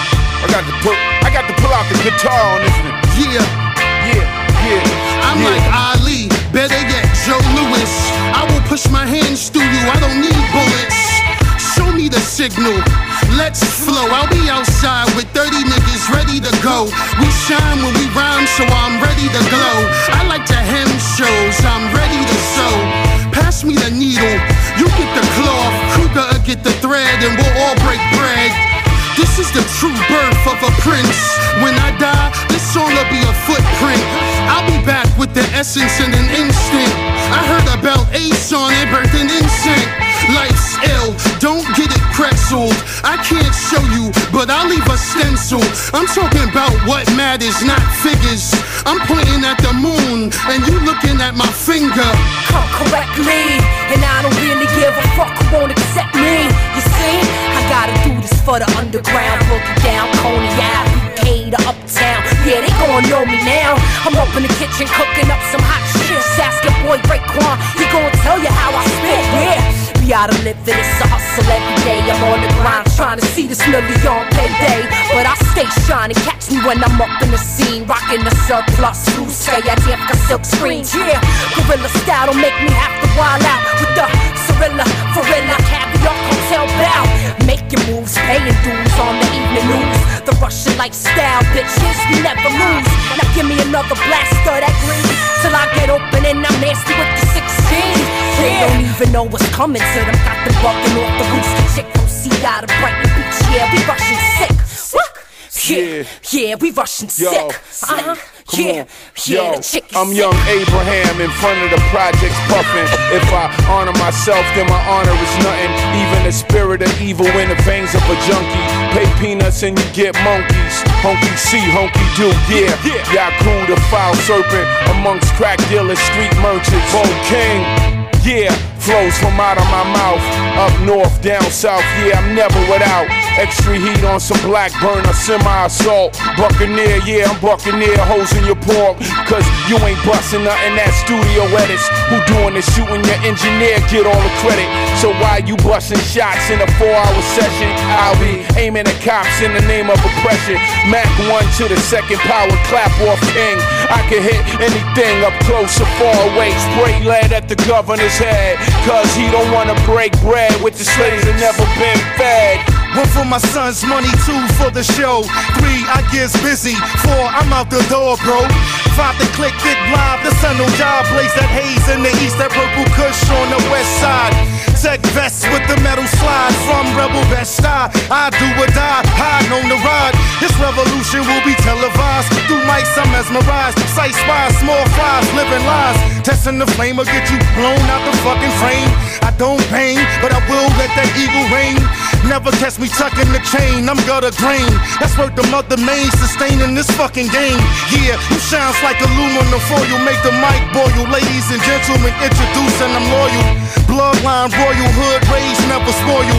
I got to pull I got to pull out the guitar on this one. Yeah. Yeah. Yeah. I'm yeah. like Ali, better yet, Joe Lewis. I will push my hands through you, I don't need bullets. Show me the signal, let's flow. I'll be outside with thirty niggas ready to go. We shine when we rhyme, so I'm ready to glow. I like to hem shows, I'm ready to sew. Pass me the needle, you get the cloth, Kruger get the thread, and we'll all break bread. This is the true birth of a prince. When I die, this song'll be a footprint. I'll be back with the essence and an instinct. I heard about Ace on it, birth and instinct. Life's ill, don't get it pretzeled. I can't show you, but I'll leave a stencil. I'm talking about what matters, not figures. I'm pointing at the moon, and you looking at my finger. Come correctly, and I don't really give a fuck who won't accept me. You see, I gotta do this for the underground. Broken down, Coney Ave, B K to Uptown. Yeah, they gon' know me now. I'm up in the kitchen cooking up some hot shit. Ask your boy Raekwon, he gon' tell you how I spit. Yeah. We oughta live it, it's a hustle every day. I'm on the grind, trying to see this million payday. But I stay shining, catch me when I'm up in the scene. Rocking the surplus, who say I dip got silk screens. Yeah, gorilla style don't make me have to wild out with the Cirilla, Farilla, caviar, hotel bow. Make your moves, paying dues on the evening news. The Russian lifestyle, bitches, we never lose. Now give me another blast of that green till I get open and I'm nasty with the sixteen. They don't even know what's coming to them. Got them bucking off the roof. Chick from Sea out of Brighton Beach. Yeah, we Russian sick. What? Yeah, yeah, we Russian Yo, sick. Uh-huh. Come Yeah, on. yeah, Yo, the chick is I'm sick. young Abraham in front of the projects puffin'. If I honor myself, then my honor is nothing. Even the spirit of evil in the veins of a junkie. Pay peanuts and you get monkeys. Honky C, honky do, yeah. Yaku the foul serpent amongst crack dealers, street merchants. Bo King, yeah. Flows from out of my mouth. Up north, down south, yeah, I'm never without. Extra heat on some black burner, semi-assault. Buccaneer, yeah, I'm Buccaneer, hoes in your pork. Cause you ain't busting nothing that studio edits. Who doing the shooting? Your engineer get all the credit. So why you busting shots in a four hour session? I'll be aiming at cops in the name of oppression. Mac one to the second power, clap off king. I can hit anything up close or far away. Spray lead at the governor's head. Cause he don't wanna break bread with the slaves that never been fed. One for my son's money, two for the show. Three, I gets busy. Four, I'm out the door, bro. Five, the click, thick live. The sun no job, blaze that haze in the east, that purple kush on the west side. Tech vest with the metal slide from Rebel Best Style. I do or die, hide on the ride. This revolution will be televised. Through mics, I'm mesmerized. Sight spies, small fries, living lies. Testing the flame will get you blown out the fucking frame. I don't bang, but I will let that eagle reign. Never catch me tucking the chain, I'm gutter green. That's worth the mother main, sustaining this fucking game. Yeah, you shines like aluminum foil, make the mic boil. Ladies and gentlemen, introducing I'm loyal. Bloodline, royal hood, raised, never spoil. I'm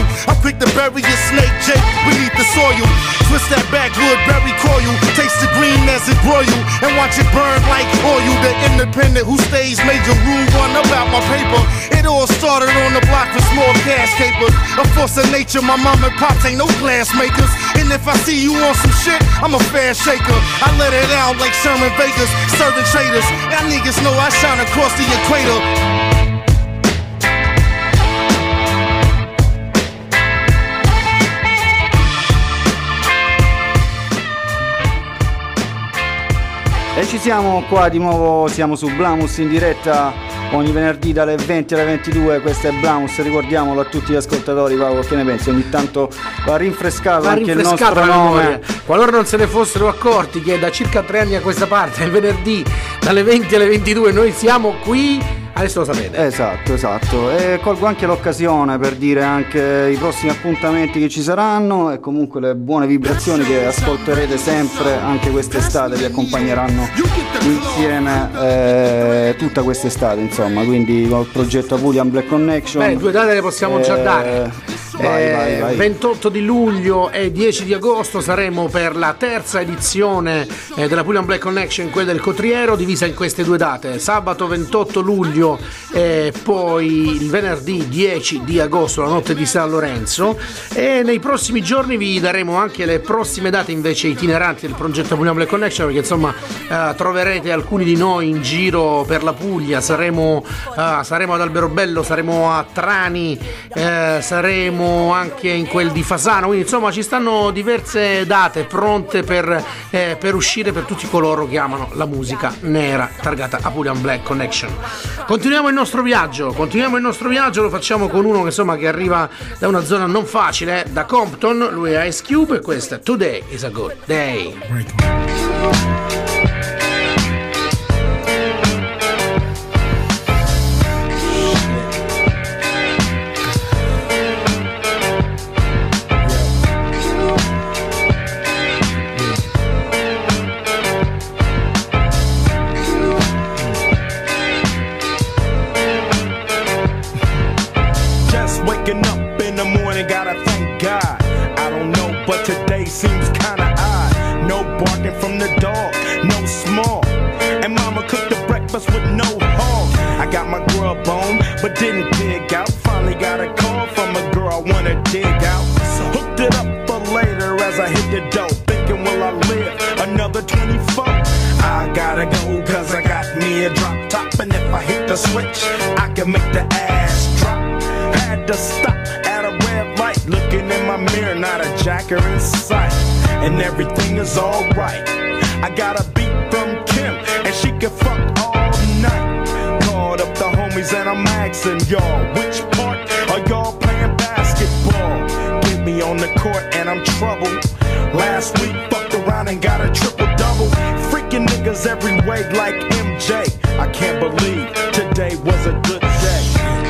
quick to bury your snake, Jake, beneath the soil. Twist that backwood berry coil, taste the green as it broil, and watch it burn like oil. The independent who stays major rule one about my paper. It all started on the block with small cash capers. A force of nature, my mom and pops ain't no glass makers. And if I see you on some shit, I'm a fast shaker. I let it out like Sherman Vegas, serving traders. Y'all niggas know I shine across the equator. E ci siamo qua di nuovo, siamo su Blamus in diretta ogni venerdì dalle venti alle ventidue. Questa è Blamus, ricordiamolo a tutti gli ascoltatori. Paolo, che ne pensi? Ogni tanto va rinfrescato va anche il nostro nome. Qualora non se ne fossero accorti che da circa tre anni a questa parte, il venerdì dalle venti alle ventidue, noi siamo qui. Adesso lo sapete. Esatto, esatto. E colgo anche l'occasione per dire anche i prossimi appuntamenti che ci saranno e comunque le buone vibrazioni che ascolterete sempre anche quest'estate, vi accompagneranno insieme eh, tutta quest'estate, insomma, quindi col progetto Apulian Black Connection. Beh, due date le possiamo eh, già dare. Vai, eh, vai, vai. ventotto di luglio e dieci di agosto saremo per la terza edizione eh, della Apulian Black Connection, quella del Cotriero, divisa in queste due date: sabato ventotto luglio e poi il venerdì dieci di agosto, la notte di San Lorenzo. E nei prossimi giorni vi daremo anche le prossime date invece itineranti del progetto Apulian Black Connection, perché insomma eh, troverete alcuni di noi in giro per la Puglia. Saremo, eh, saremo ad Alberobello, saremo a Trani, eh, saremo anche in quel di Fasano, quindi insomma ci stanno diverse date pronte per, eh, per uscire per tutti coloro che amano la musica nera targata Apulian Black Connection. Continuiamo il nostro viaggio, continuiamo il nostro viaggio, lo facciamo con uno che insomma che arriva da una zona non facile, da Compton. Lui è Ice Cube e questa è Today is a Good Day. Seems kinda odd, no barking from the dog, no small, and mama cooked the breakfast with no hog. I got my grub on, but didn't dig out. Finally got a call from a girl I wanna dig out. Hooked it up for later as I hit the dough, thinking will I live another twenty-four? I gotta go cause I got me a drop top, and if I hit the switch, I can make the ass drop. Had to stop at a red light, looking in my mirror, not a jacker in sight, and everything is alright. I got a beat from Kim, and she can fuck all night. Called up the homies and I'm asking y'all, which part are y'all playing basketball? Get me on the court and I'm troubled. Last week fucked around and got a triple-double. Freaking niggas every way like M J. I can't believe today was a good day.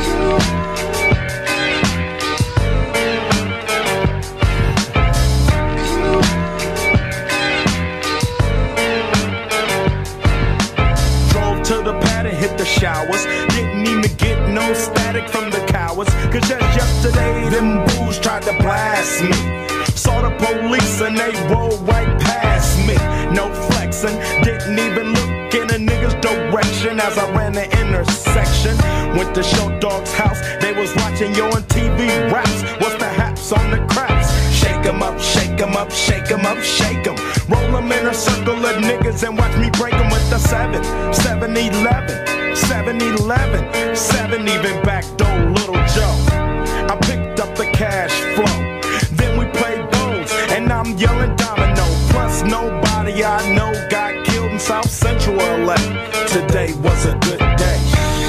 To the pad and hit the showers. Didn't even get no static from the cowards, cause just yesterday them bulls tried to blast me. Saw the police and they rolled right past me. No flexing, didn't even look in a nigga's direction as I ran the intersection. Went to Show Dog's house, they was watching yo on T V raps. What's the haps on the craps? Shake 'em up, shake 'em up, shake 'em up, shake 'em. Roll 'em in a circle of niggas and watch me break 'em with the seven, seven eleven, seven eleven, seven even backdoor Little Joe. I picked up the cash flow, then we played bones, and I'm yelling domino. Plus nobody I know got killed in South Central L A. Today was a good day.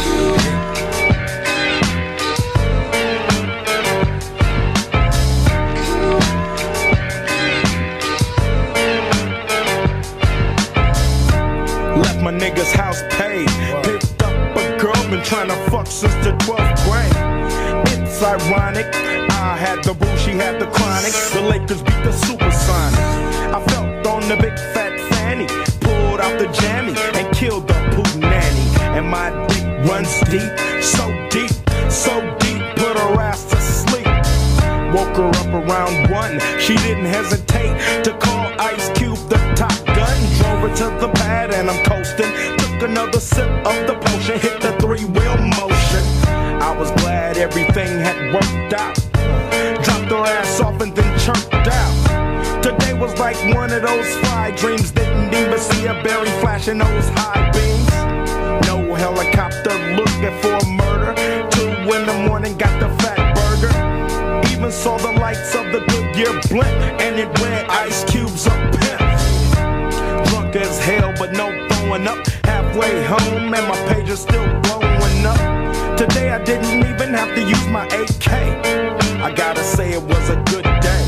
Left my nigga's house paid. Picked up a girl, been trying to fuck since the twelfth grade. It's ironic, I had the boo, she had the chronic. The Lakers beat the Supersonics. I felt on the big fat fanny, pulled out the jammy and killed the poo nanny. And my dick runs deep, so deep, so deep, put her ass to sleep. Woke her up around one. She didn't hesitate to call Ice Cube the Top Gun. Drove her to the pad and I'm coasting. Took another sip of the potion, hit the three-wheel motion. I was glad everything had worked out. Dropped her ass off and then chirped out. Today was like one of those fly dreams. Didn't even see a berry flashing those high beams. No helicopter looking for a murder. Two in the morning got the fat burger. Even saw the lights of the Goodyear blimp, and it read Ice Cube's a pimp. Drunk as hell but no throwing up. Halfway home and my page is still blowing up. Today I didn't even have to use my A K. I gotta say it was a good day.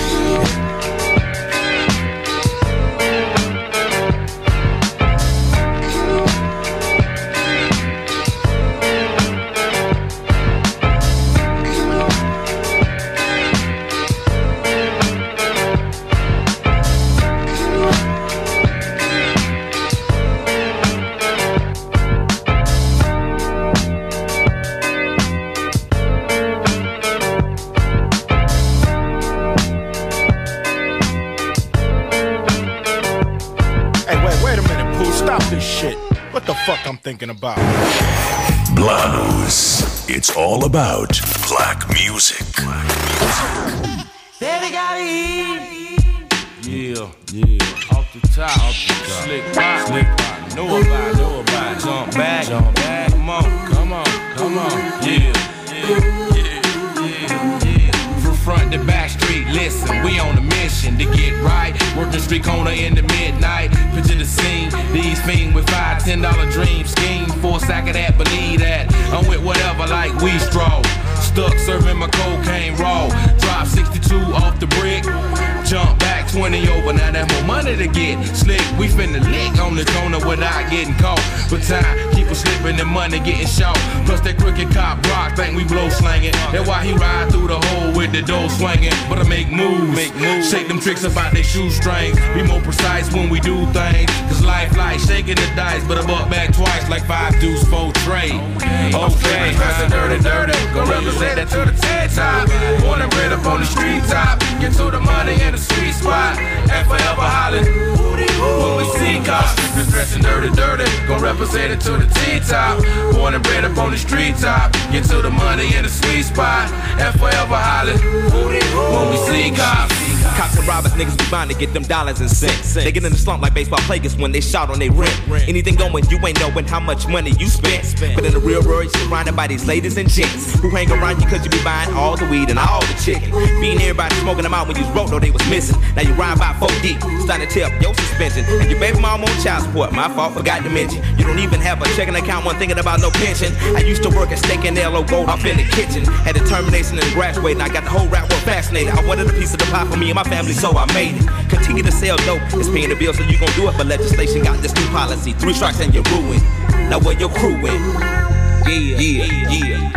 What the fuck I'm thinking about? Blues. It's all about black music. Baby got it. Yeah, yeah. Off the top, off the top. Slick pop, slick pop. Know about, know about. Jump back, jump back. Come on, come on, come on. Yeah, yeah, yeah, yeah, yeah. From front to back street, listen, we on a mission to get right. Working street corner in the midnight. Picture the scene, these fiends with five, ten dollar dream scheme. For a sack of that, believe that. I'm with whatever like we stroll. Stuck serving my cocaine raw. Drop sixty-two off the brick. Jump back twenty over, now that's more money to get. Slick, we finna lick on the corner without getting caught. But time, keep us slipping and money getting short. Plus that crooked cop rock, think we blow slanging. That's why he ride through the hole with the dough swinging. But I make moves, make moves. Shake them tricks about their shoestrings. Be more precise when we do things. Cause life like shaking the dice, but I buck back twice like five deuce, four trade. Okay, okay. Dressing dirty, dirty. Go represent it to the TED top. Born and bred up on the street top. Get to the money and the sweet spot, and forever hollering. When we see cops, dressing dirty, dirty, gon' represent it to the T-top. Born and bred up on the street top, get to the money in the sweet spot, and forever hollering. When we see cops. Cops and robbers, niggas be bound to get them dollars and cents. They get in the slump like baseball players when they shout on their rent. Anything going, you ain't knowing how much money you spent. But in the real world, you're surrounded by these ladies and gents who hang around you cause you be buying all the weed and all the chicken. Being everybody smoking them out when you wrote, no, they was missing. Now you ride by four deep, starting to tear up your suspension. And your baby mom on child support, my fault, forgot to mention. You don't even have a checking account, one thinking about no pension. I used to work at Steak and L O Gold up in the kitchen. Had determination and graduating, I got the whole rap world fascinated. I wanted a piece of the pie for me and my family, so I made it. Continue to sell dope, it's paying the bill, so you gon' do it. But legislation got this new policy, three strikes and you're ruined. Now where your crew in? Yeah, yeah, yeah.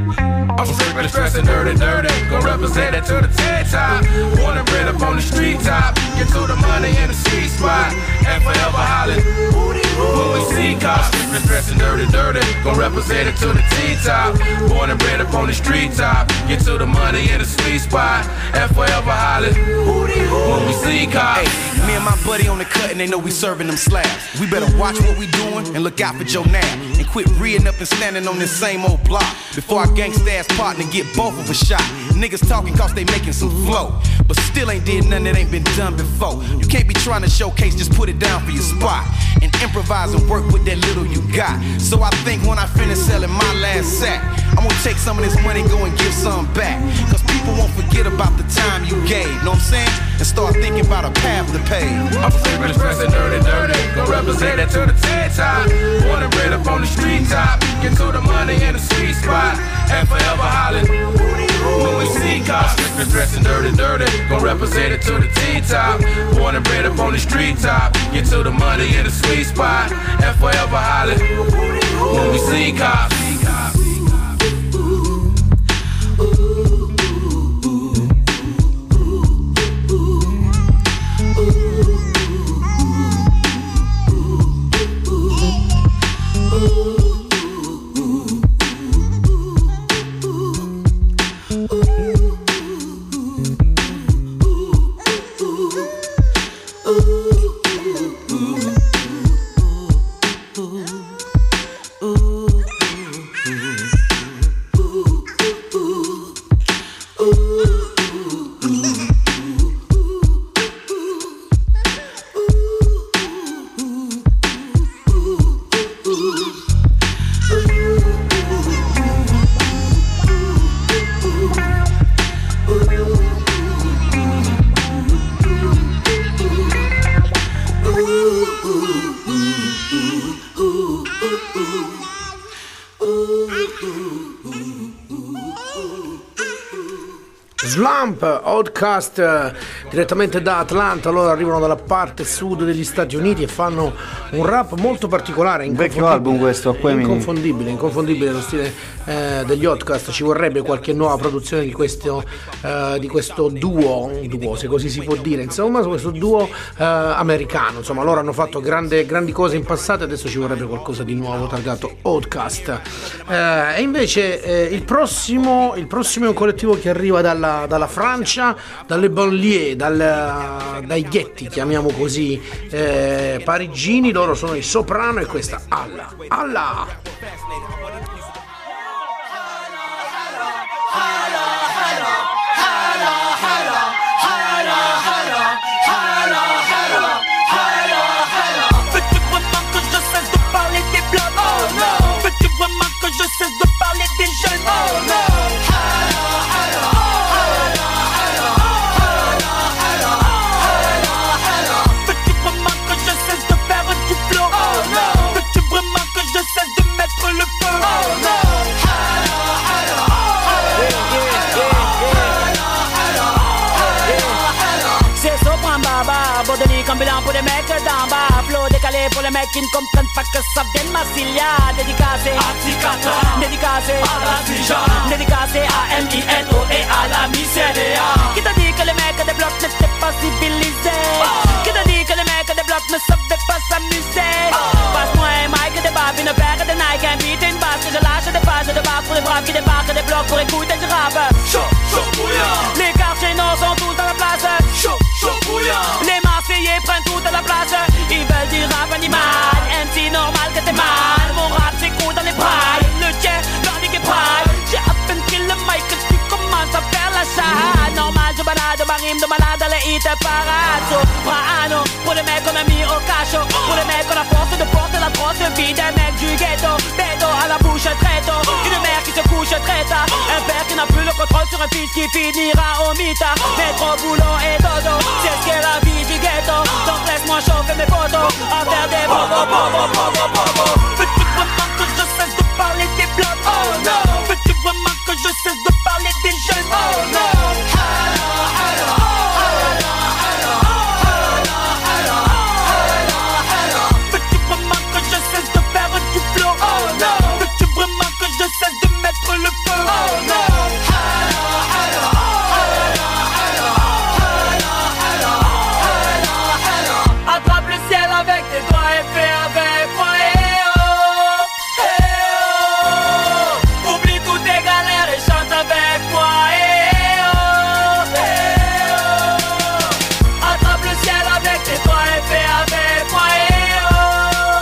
I'm strictly stressing dirty, dirty. Gon' represent it to the TED top. Born and bred up on the street top. Get to the money in the sweet spot, and forever hollering. When we see cops, strictly stressing dirty, dirty. Gon' represent it to the T-top. Born and bred up on the street top. Get to the money in the sweet spot, and forever hollering. When we see cops. Hey, me and my buddy on the cut and they know we serving them slabs. We better watch what we doing and look out for Joe Nab. And quit reading up and standing on this same old block. Before our gangsta ass partner get both of us shot. Niggas talking cause they making some flow, but still ain't did nothing that ain't been done before. You can't be trying to showcase, just put it down for your spot. And improvise and work with that little you got. So I think when I finish selling my last sack, I'm gonna take some of this money, go and give some back. Cause people won't forget about the time you gave, know what I'm saying? And start thinking about a path to pay. I'm strictly stressing dirty, dirty. Gon' represent it to the TED top. Born and bred up on the street top. Get to the money in the sweet spot, and forever hollering. When we see cops, strictly stressing dirty, dirty. Gon' represent it to the T-top. Born and bred up on the street top. Get to the money in the sweet spot, and forever hollering. When we see cops. Slump, Outcast, eh, direttamente da Atlanta. Loro arrivano dalla parte sud degli Stati Uniti e fanno un rap molto particolare, un vecchio album questo, inconfondibile, inconfondibile lo stile eh, degli Outcast. Ci vorrebbe qualche nuova produzione di questo, eh, di questo duo, un duo se così si può dire, insomma, questo duo eh, americano. Insomma, loro hanno fatto grande, grandi cose in passato e adesso ci vorrebbe qualcosa di nuovo targato Outcast. Eh, e invece eh, il prossimo, il prossimo è un collettivo che arriva dalla dalla Francia, dalle banlieue, dal, dai ghetti, chiamiamo così, eh, parigini. Loro sono i Soprano e questa Allah, Allah. Veux-tu vraiment que je cesse de parler des blocs? Oh non. Veux-tu vraiment que je cesse de parler des jeunes? Oh non. Comme bilan pour les mecs d'en bas, flow décalé pour les mecs qui ne comprennent pas que ça vient de Massilia. Dédicacé à Ticata, dédicacé à la Tija, dédicacé à M I N O et à la Miseria. Qui t'a dit que les mecs des blocs n'étaient pas civilisés? Qui t'a dit que les mecs des blocs ne savaient pas s'amuser? Passe-moi un mic et des baffes, une paire de Nike, un beat et une basse. Que je lâche des pages de barres pour les braves qui débarquent des blocs pour écouter du rap. Chaud, chaud bouillant. Les quartiers nord sont tous dans la place. Chaud, chaud bouillant. Les Marseillais prennent toute la place. Ils veulent du rap animal. M C normal que t'es mal. Mon rap s'écoute dans les brailles. Le tien, nordique et braille. J'ai à peine pris le mic que tu commences à faire la charade. Normal, je balade ma rime de malade dans les hits parades. Soprano, pour les mecs qu'on a mis au cachot. Pour les mecs qu'on a force de porter la grosse vie des mecs du ghetto. Bédo à la bouche très tôt. Une mère qui se couche très tard. Un père qui n'a plus le contrôle sur un fils qui finira au mitard. Métro, boulot et dodo. C'est ce qu'est la vie du ghetto. Donc laisse-moi chauffer mes photos. À faire des bobo, bobo, bobo, bobo. Veux-tu vraiment que je cesse de parler des blocs? Oh non. Veux-tu vraiment que je cesse de parler des jeunes? Oh non. Veux-tu vraiment que je cesse de faire du flow? Oh non. Veux-tu vraiment que je cesse de mettre le feu? Oh non. Attrape le ciel avec tes doigts et fais avec moi. Eh oh, eh oh. Oublie toutes tes galères et chante avec moi. Eh oh, eh oh. Attrape le ciel avec tes doigts et fais avec moi. Eh oh,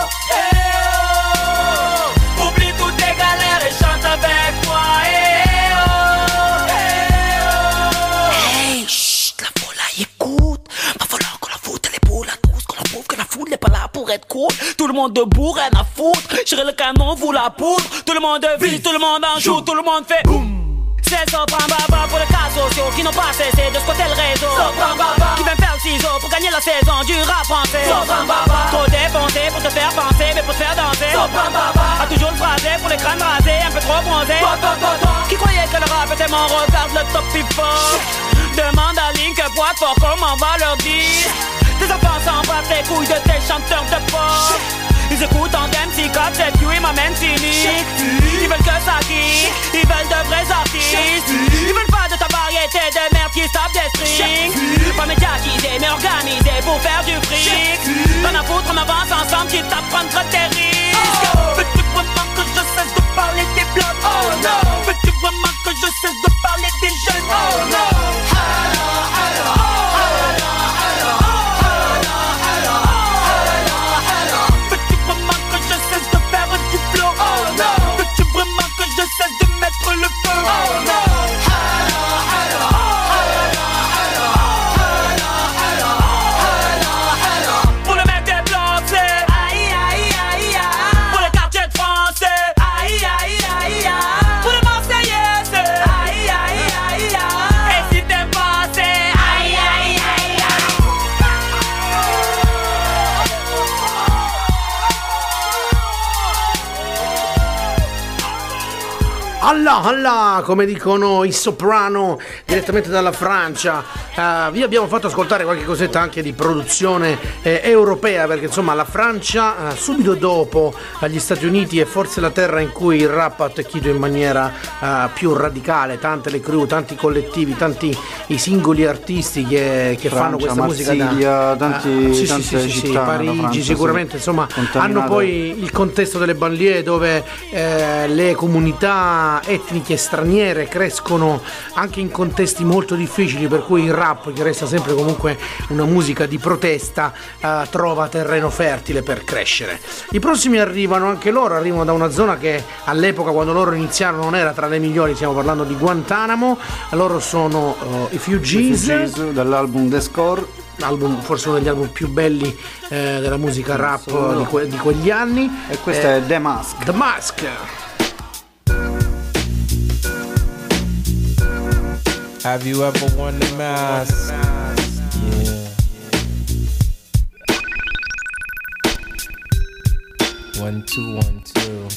eh oh. Oublie toutes tes galères et chante avec moi. Eh oh, eh oh. Hey, chut, la foule là, écoute. Va falloir qu'on la foute les boules à tous, qu'on la prouve que la foule n'est pas là pour être cool. Tout le monde debout, rien à foutre. J'irai le canon, vous la poudre. Tout le monde vise, tout le monde en joue, tout le monde fait boum. C'est Sopran Baba pour les cas sociaux qui n'ont pas cessé de squatter le réseau. Sopran Baba qui vient faire le ciseau pour gagner la saison du rap français. Sopran Baba trop dépensé pour te faire penser mais pour te faire danser. Sopran Baba a toujours le phrasé pour les crânes rasés, un peu trop bronzés. Qui croyait que le rap était mon regarde le top fort. Demande à Link boîte fort comment on va leur dire. Tes enfants s'embrassent les couilles de tes chanteurs de pop. Ils écoutent en M C quatre, F Q et ma même cynique. Ils veulent que ça kick, ils veulent de vrais artistes. Ils veulent pas de ta variété de merde qui se tape des strings. Pas médiatisé mais organisé pour faire du fric. T'en as foutre, on avance ensemble, quitte à prendre tes risques. Veux-tu vraiment que je cesse de parler des blocs? Oh non. Veux-tu vraiment que je cesse de parler des jeunes? Oh non. Veux-tu vraiment que je cesse de faire du flow? Oh non. Veux-tu vraiment que je cesse de mettre le feu? Oh non. Allah, Allah, come dicono i soprano direttamente dalla Francia. Uh, vi abbiamo fatto ascoltare qualche cosetta anche di produzione eh, europea, perché insomma la Francia uh, subito dopo agli Stati Uniti è forse la terra in cui il rap ha attecchito in maniera uh, più radicale, tante le crew, tanti collettivi, tanti i singoli artisti che, che Francia, fanno questa Marsiglia, musica da, tanti, uh, sì, tante sì, sì, sì, città Parigi Francia, sicuramente, sì, insomma contaminate. hanno poi il contesto delle banlieue dove eh, le comunità etniche straniere crescono anche in contesti molto difficili, per cui il rap, che resta sempre comunque una musica di protesta, eh, trova terreno fertile per crescere. I prossimi arrivano anche loro, arrivano da una zona che all'epoca, quando loro iniziarono, non era tra le migliori, stiamo parlando di Guantanamo. Loro sono uh, i Fugees, Fugees dall'album The Score, album, forse uno degli album più belli eh, della musica rap di, que- di quegli anni, e questa eh, è The Mask. The Mask. Have you ever worn the mask? Yeah. One, two, one, two.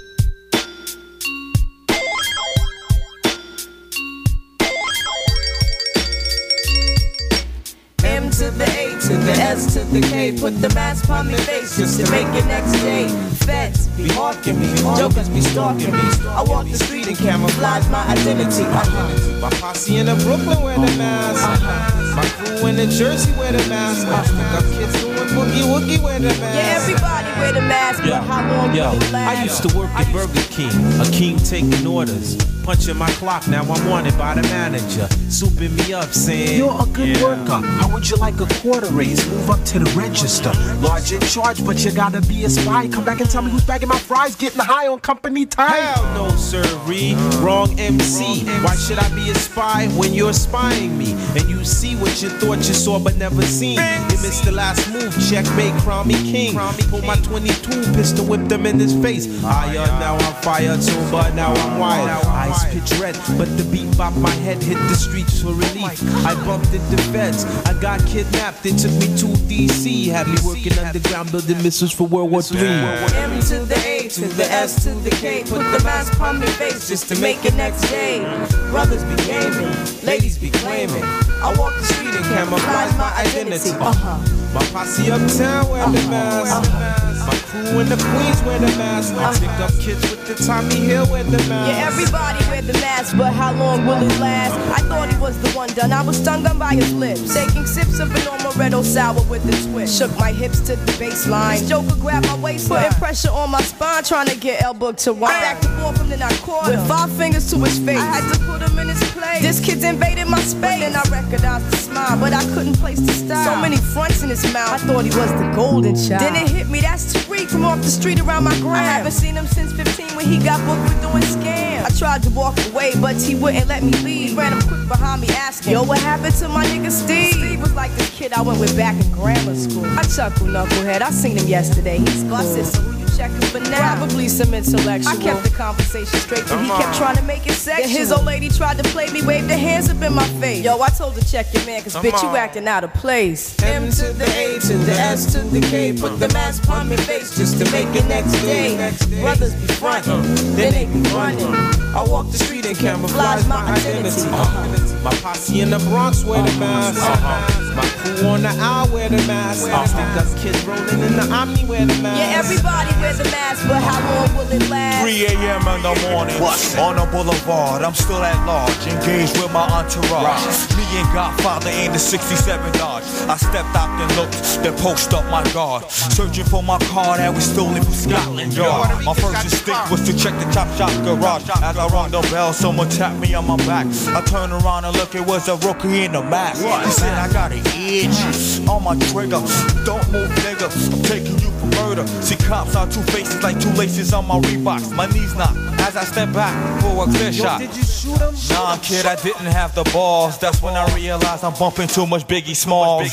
M to the A to the S to the K. Put the mask on me face just to make it next day. Feds be hawking me, jokers be stalking me. I walk the street and camouflage my identity. Uh-huh. My posse in the Brooklyn wear the mask. Uh-huh. My crew in the Jersey wear the mask. I stick up kids doing boogie woogie wear the mask. Yeah, everybody wear the mask, but how long Yo, will it last? I used to work at Burger King, a king taking orders. Punching my clock, now I'm wanted by the manager. Souping me up, saying, you're a good yeah. worker. How would you like a quarter raise? Move up to the register. Large in charge, but you gotta be a spy. Come back and tell me who's bagging my fries, getting high on company time. Hell no, sirree. Wrong M C. Why should I be a spy when you're spying me? And you see what you thought you saw but never seen. You missed the last move, checkmate, crown me king. Pull my twenty-two pistol, whip them in his face. Higher, now I'm fire too, but now I'm wild. Ice pitch red, but the beat bop my head hit the streets for relief. I bumped into feds, I got kidnapped, it took me to D C. Had me working underground building missiles for World War Three. M to the A to the S to the K. Put the mask on me face just to make it next day. Brothers be gaming, ladies be claiming. I walk the street and camouflage my identity. Uh-huh. My posse uptown wear the mask. Uh-huh. My crew in the Queens wear the mask. I pick up kids with the Tommy Hill wear the mask. Yeah, everybody wear the mask, but how long will it last? I thought he was the one done. I was stung on by his lips, taking sips of an amaretto sour with a twist. Shook my hips to the baseline. This joker grabbed my waistline, putting pressure on my spine, trying to get elbow to wine. I backed the ball from then I caught him with five fingers to his face. I had to put him in his place. This kid's invaded my space. Then I recognized the smile, but I couldn't place the style. So many fronts in his mouth. I thought he was the golden child. Then it hit me, that's Tariq from off the street around my gram. I haven't seen him since fifteen when he got booked with doing scams. I tried to walk away, but he wouldn't let me leave. He ran him quick behind me asking, yo, what happened to my nigga Steve? Steve was like this kid I went with back in grammar school. I chuckled, knucklehead, I seen him yesterday. He's busted, so who you checking for now? Probably some intellectual. I kept the conversation straight, but he kept trying to make it sexual. Then his old lady tried to play me, waved her hands up in my face. Yo, I told her check your man, cause Come bitch, you on. acting out of place. M to the A to the S to the K. Put the mask on me face just to make it next day. Brothers be frontin', then they be running. I walk the street and camouflage my identity. Uh-huh. My posse in the Bronx wear the mask. Uh-huh. My crew on the aisle wear the mask. Uh-huh. Stick up kids rolling in the Omni wear the mask. Yeah, everybody wears a mask, but how long will it last? three a.m. in the morning, on the boulevard, I'm still at large, engaged with my entourage. Me and Godfather in the sixty-seven Dodge. I stepped out and looked, then post up my guard, searching for my car that was stolen from Scotland Yard. My first instinct was to check the Chop Shop garage. As I rung the bell, someone tapped me on my back. I turned around and look, it was a rookie in the mask. He said, I got an itch on my trigger. Don't move, nigga, I'm taking you for murder. See, cops are two faces like two laces on my Reeboks. My knees knock as I step back for a clear shot. Did you shoot him? Nah, kid, I didn't have the balls. That's when I realized I'm bumping too much Biggie Smalls.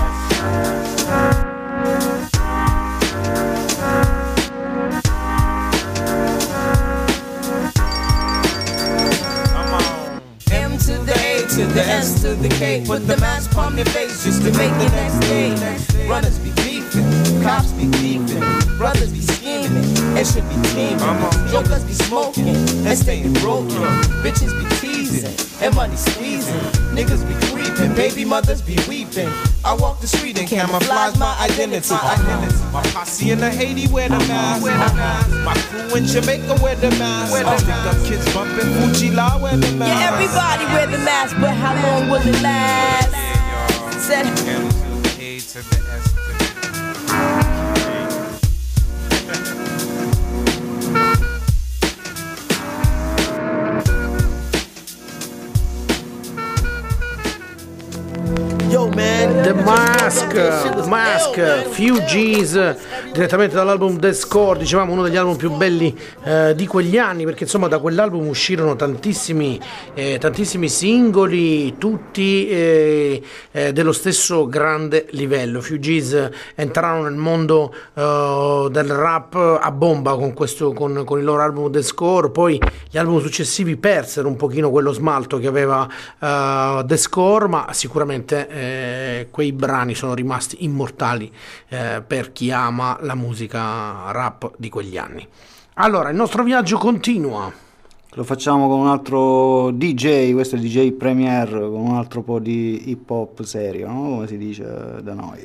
M to the A to the S to the K. Put the mask on your face just to make it next day. Runners be beefing, cops be beefing, brothers be scheming. scheming and should be teaming. Jokers be smoking and staying broken. Bitches be teasing and money squeezing. Niggas be creeping, baby mothers be weeping. I walk the street and camouflage my identity. My posse in the Haiti wear the mask. My crew in Jamaica wear the mask. Pick up kids bumping Fuji La wear the mask. Yeah, everybody wear the mask, but how long will it last? Said. Yo man, The Mask, Mask, Fugees, direttamente dall'album The Score, dicevamo uno degli album più belli eh, di quegli anni, perché insomma da quell'album uscirono tantissimi, eh, tantissimi singoli, tutti eh, eh, dello stesso grande livello. Fugees entrarono nel mondo eh, del rap a bomba con, questo, con, con il loro album The Score, poi gli album successivi persero un pochino quello smalto che aveva eh, The Score, ma sicuramente eh, quei brani sono rimasti immortali eh, per chi ama la musica rap di quegli anni. Allora, il nostro viaggio continua. Lo facciamo con un altro D J, questo è il D J Premier, con un altro po' di hip hop serio, no? Come si dice da noi.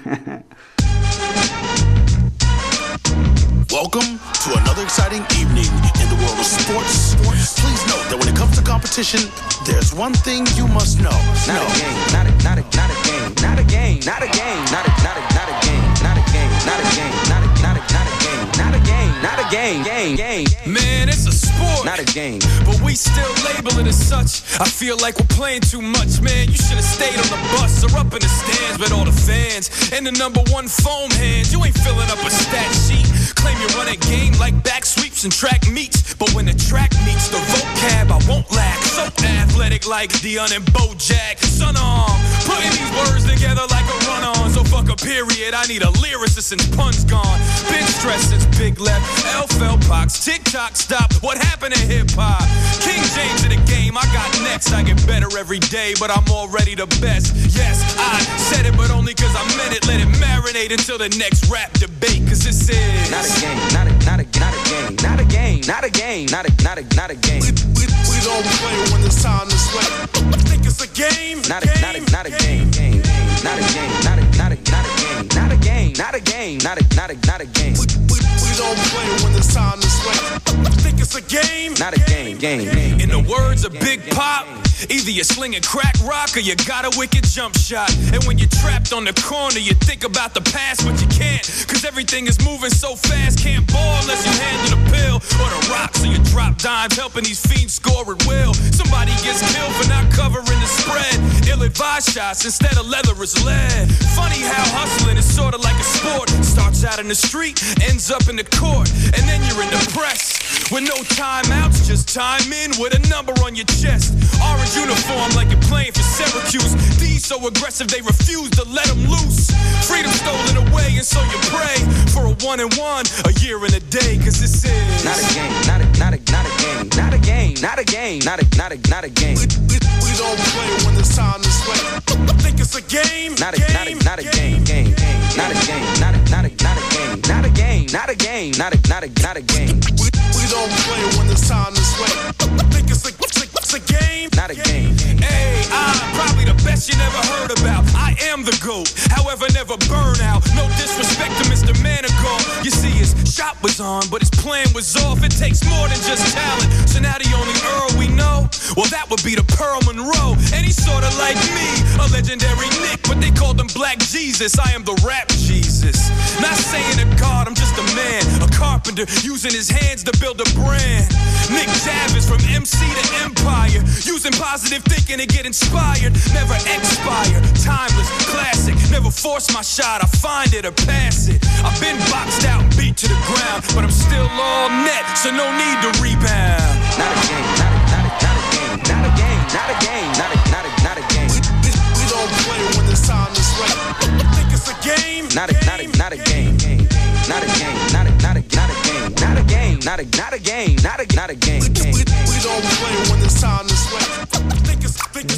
Welcome to another exciting evening in the world of sports. Please note that when it comes to competition, there's one thing you must know. Not a game, not a, not a, not a game, not a game, not a game, not a, not a, not a game, not a game, not a game, not a, not a, not a game, not a game, not a game, game, game. Man, it's a sport, not a game, but we still label it as such. I feel like we're playing too much, man. You should have stayed on the bus or up in the stands with all the fans and the number one foam hands. You ain't filling up a stat sheet. Claim you run a game like back sweeps and track meets, but when the track meets the vocab, I won't lack. So athletic like Dion and Bojack. Son arm, putting these words together like a run-on. So fuck a period, I need a lyricist since pun's gone. Been stressed since Big Left, L fell pox, TikTok stop. What happened to hip-hop? King James in the game, I got next. I get better every day, but I'm already the best. Yes, I said it, but only cause I meant it. Let it marinate until the next rap debate, cause this is not a game, not a, not a, not a game, not a game, not a game, not a, not a, not a game. We, we, we don't play when it's time to sweat. Think it's a game? Not a, not a, not a game, game, not a game, not a, not a, not a game, not a game, not a game, not a, not a, not a game. We, we, we don't play when it's time to sweat. Think it's a game? Not a game, game, game. In the words of Big Pop, either you're slinging crack rock or you got a wicked jump shot. And when you're trapped on the corner, you think about the past, but you can't, cause everything is moving so fast. Can't ball unless you handle the pill or the rock, so you drop dimes helping these fiends score at will. Somebody gets killed for not covering the spread. Ill-advised shots instead of leather is lead. Funny how hustling is sorta like a sport. Starts out in the street, ends up in the court, and then you're in the press with no timeouts, just time in with a number on your chest. Orange uniform like you're playing for Syracuse. These so aggressive they refuse to let them loose. Freedom stolen away, and so you pray for a one and one, a year and a day, cause this is not a game, not a, not a, not a game, not a game, not a game, not a, not a, not a game. We, we, we don't play when it's time to sweat. Think it's a game? Not a, not a, not a game, game, game, not a game, not a, not a, not a game, not a game, not a game, not a, not a, not a game. We, we don't play when it's time to sweat. Think it's a, it's a game? Not a game. Hey, I'm probably the best you never heard about. I am the GOAT, however, never burn out. No disrespect to Mister Manigault. You see, his shot was on, but his plan was off. It takes more than just talent. So now the only Earl we know, well, that would be the Pearl Monroe. And he's sorta like me, a legendary Nick, but they called him Black Jesus. I am the rap Jesus. Not saying a god, I'm just a man, a carpenter, using his hands to build a brand. Nick Javis from M C to Empire, using positive thinking to get inspired. Never expire, timeless, classic. Never force my shot, I find it or pass it. I've been boxed out and beat to the ground, but I'm still all net, so no need to rebound. Not a game, not a, not a, not a game, not a game, not a game, not a, not a, not a game. We, we, we don't play when it's time to sweat. Think it's a game? Not a, not a, not a game, game, not a game, not a, not a, not a game, not a game, not a, not a game, not a, not a game. We, we, we don't play when it's time to sweat. Think it's, think it's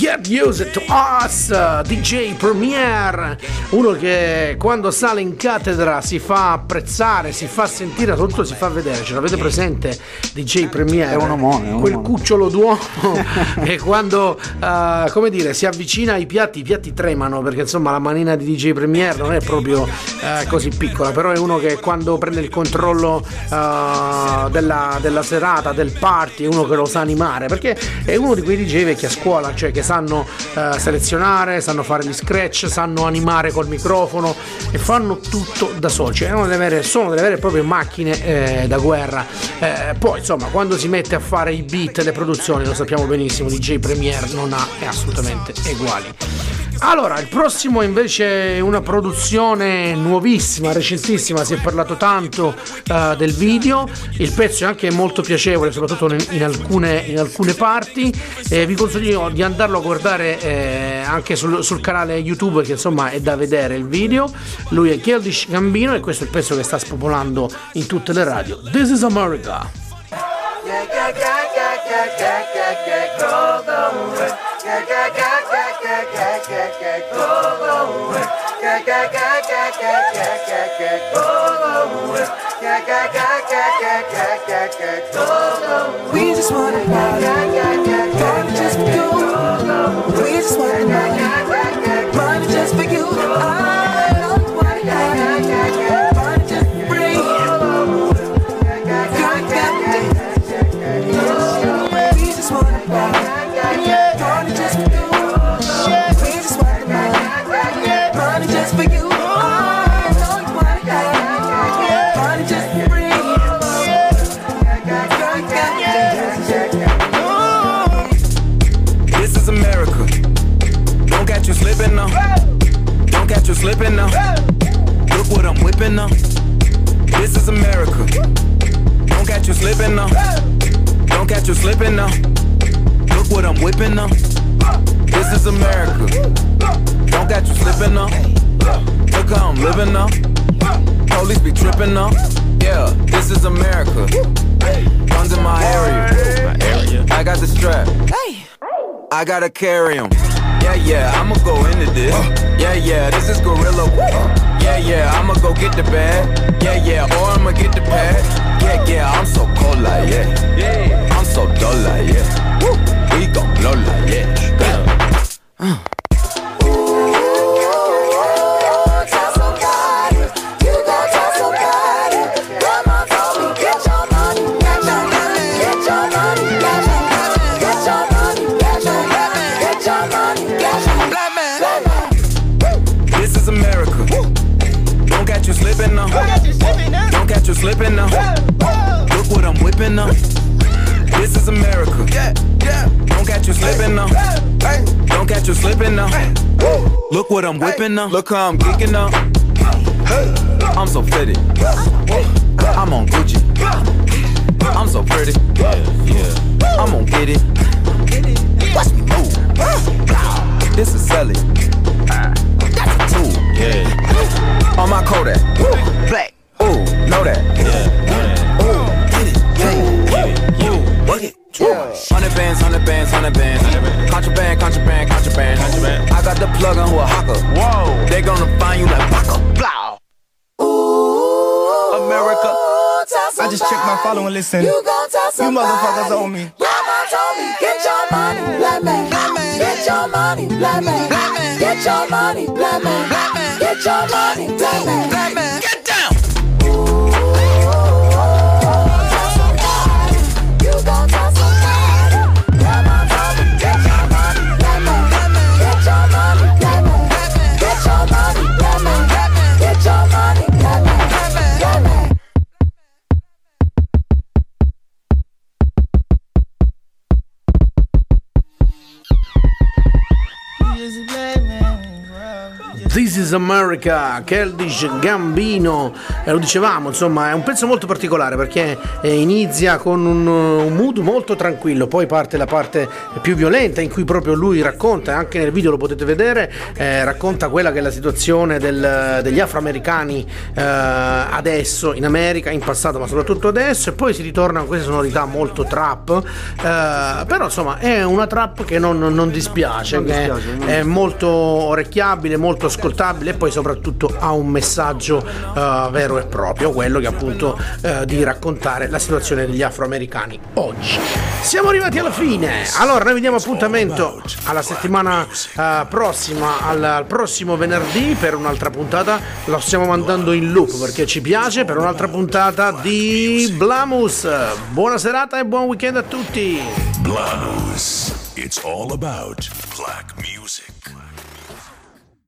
Get Used to Us, D J Premier, uno che quando sale in cattedra si fa apprezzare, si fa sentire, soprattutto si fa vedere. Ce l'avete presente D J Premier? È un omone, è un quel omone. cucciolo d'uomo che quando uh, come dire, si avvicina ai piatti, i piatti tremano, perché insomma la manina di D J Premier non è proprio uh, così piccola, però è uno che quando prende il controllo uh, della, della serata, del party, è uno che lo sa animare, perché è uno di quei D J vecchi a scuola, cioè che sanno uh, selezionare, sanno fare gli scratch, sanno animare col microfono e fanno tutto da soli, cioè sono delle vere, sono delle vere e proprie macchine eh, da guerra. Eh, poi insomma quando si mette a fare i beat, le produzioni, lo sappiamo benissimo, D J Premier non ha assolutamente uguali. Allora, il prossimo invece è una produzione nuovissima, recentissima, si è parlato tanto uh, del video, il pezzo è anche molto piacevole, soprattutto in, in, alcune, in alcune parti, eh, vi consiglio di andarlo a guardare eh, anche sul, sul canale YouTube, che insomma è da vedere il video. Lui è Childish Gambino e questo è il pezzo che sta spopolando in tutte le radio. This is America. We just wanna party, party just for you. We just wanna party, party just for you. I don't wanna party, party just for free. Girl, you got me. We just wanna party, party just for you. We just wanna party, party just for you. I don't wanna party, party just for free. This is America. Don't catch you slipping now. Don't catch you slipping now. Look what I'm whipping now. This is America. Don't catch you slipping now. Don't catch you slipping now. Look what I'm whipping now. This is America. Don't catch you slipping now. Look how I'm living now. Police be tripping now. Yeah, this is America. Guns in my area. I got the strap. I gotta carry 'em. Yeah, yeah, I'ma go into this. Yeah, yeah, this is gorilla. Yeah, yeah, I'ma go get the bag. Yeah, yeah, or I'ma get the pad. Yeah, yeah, I'm so cold like yeah. I'm so dull like yeah. We gon' blow like yeah. Uh. Slipping now. Don't catch you slipping now. Look what I'm whipping now. This is America. Don't catch you slipping now. Don't catch you slipping now. Look what I'm whipping now. Look how I'm kicking now. I'm so fitted. I'm on Gucci. I'm so pretty. I'm gonna get it. Watch me move. This is Sally. That's a tool. Yeah. On my Kodak. Black. Ooh, know that. Yeah. Ooh, get it. Get it. Get it. Work it. Hundred bands, hundred bands, hundred bands. Contraband, contraband, contraband. I got the plug on who a hawker. Whoa. They gonna find you like Baka. Blow. Ooh, America. I just checked my follow and listen. You, you motherfuckers owe me. Mama told me, get your money, black man. Get your money, black man. Get your money, black man. Get your money, black man. Black man. Get down. Ooh, tell somebody. You gon' tell somebody. Mama told me, get your money, black man. Get your money, black man. Get your money, black man. Get your money, black man. Black man. Just a black man, bro. This is America, Childish Gambino, e lo dicevamo, insomma è un pezzo molto particolare perché eh, inizia con un, un mood molto tranquillo, poi parte la parte più violenta in cui proprio lui racconta, anche nel video lo potete vedere, eh, racconta quella che è la situazione del, degli afroamericani eh, adesso in America, in passato ma soprattutto adesso, e poi si ritorna con queste sonorità molto trap, eh, però insomma è una trap che non, non dispiace, non che dispiace è, è molto orecchiabile, molto ascoltabile e poi soprattutto ha un messaggio uh, vero e proprio, quello che appunto uh, di raccontare la situazione degli afroamericani oggi. Siamo arrivati alla fine, allora noi vi diamo appuntamento alla settimana uh, prossima, al, al prossimo venerdì per un'altra puntata, lo stiamo mandando in loop perché ci piace, per un'altra puntata di Blamus. Buona serata e buon weekend a tutti. Blamus, it's all about black music.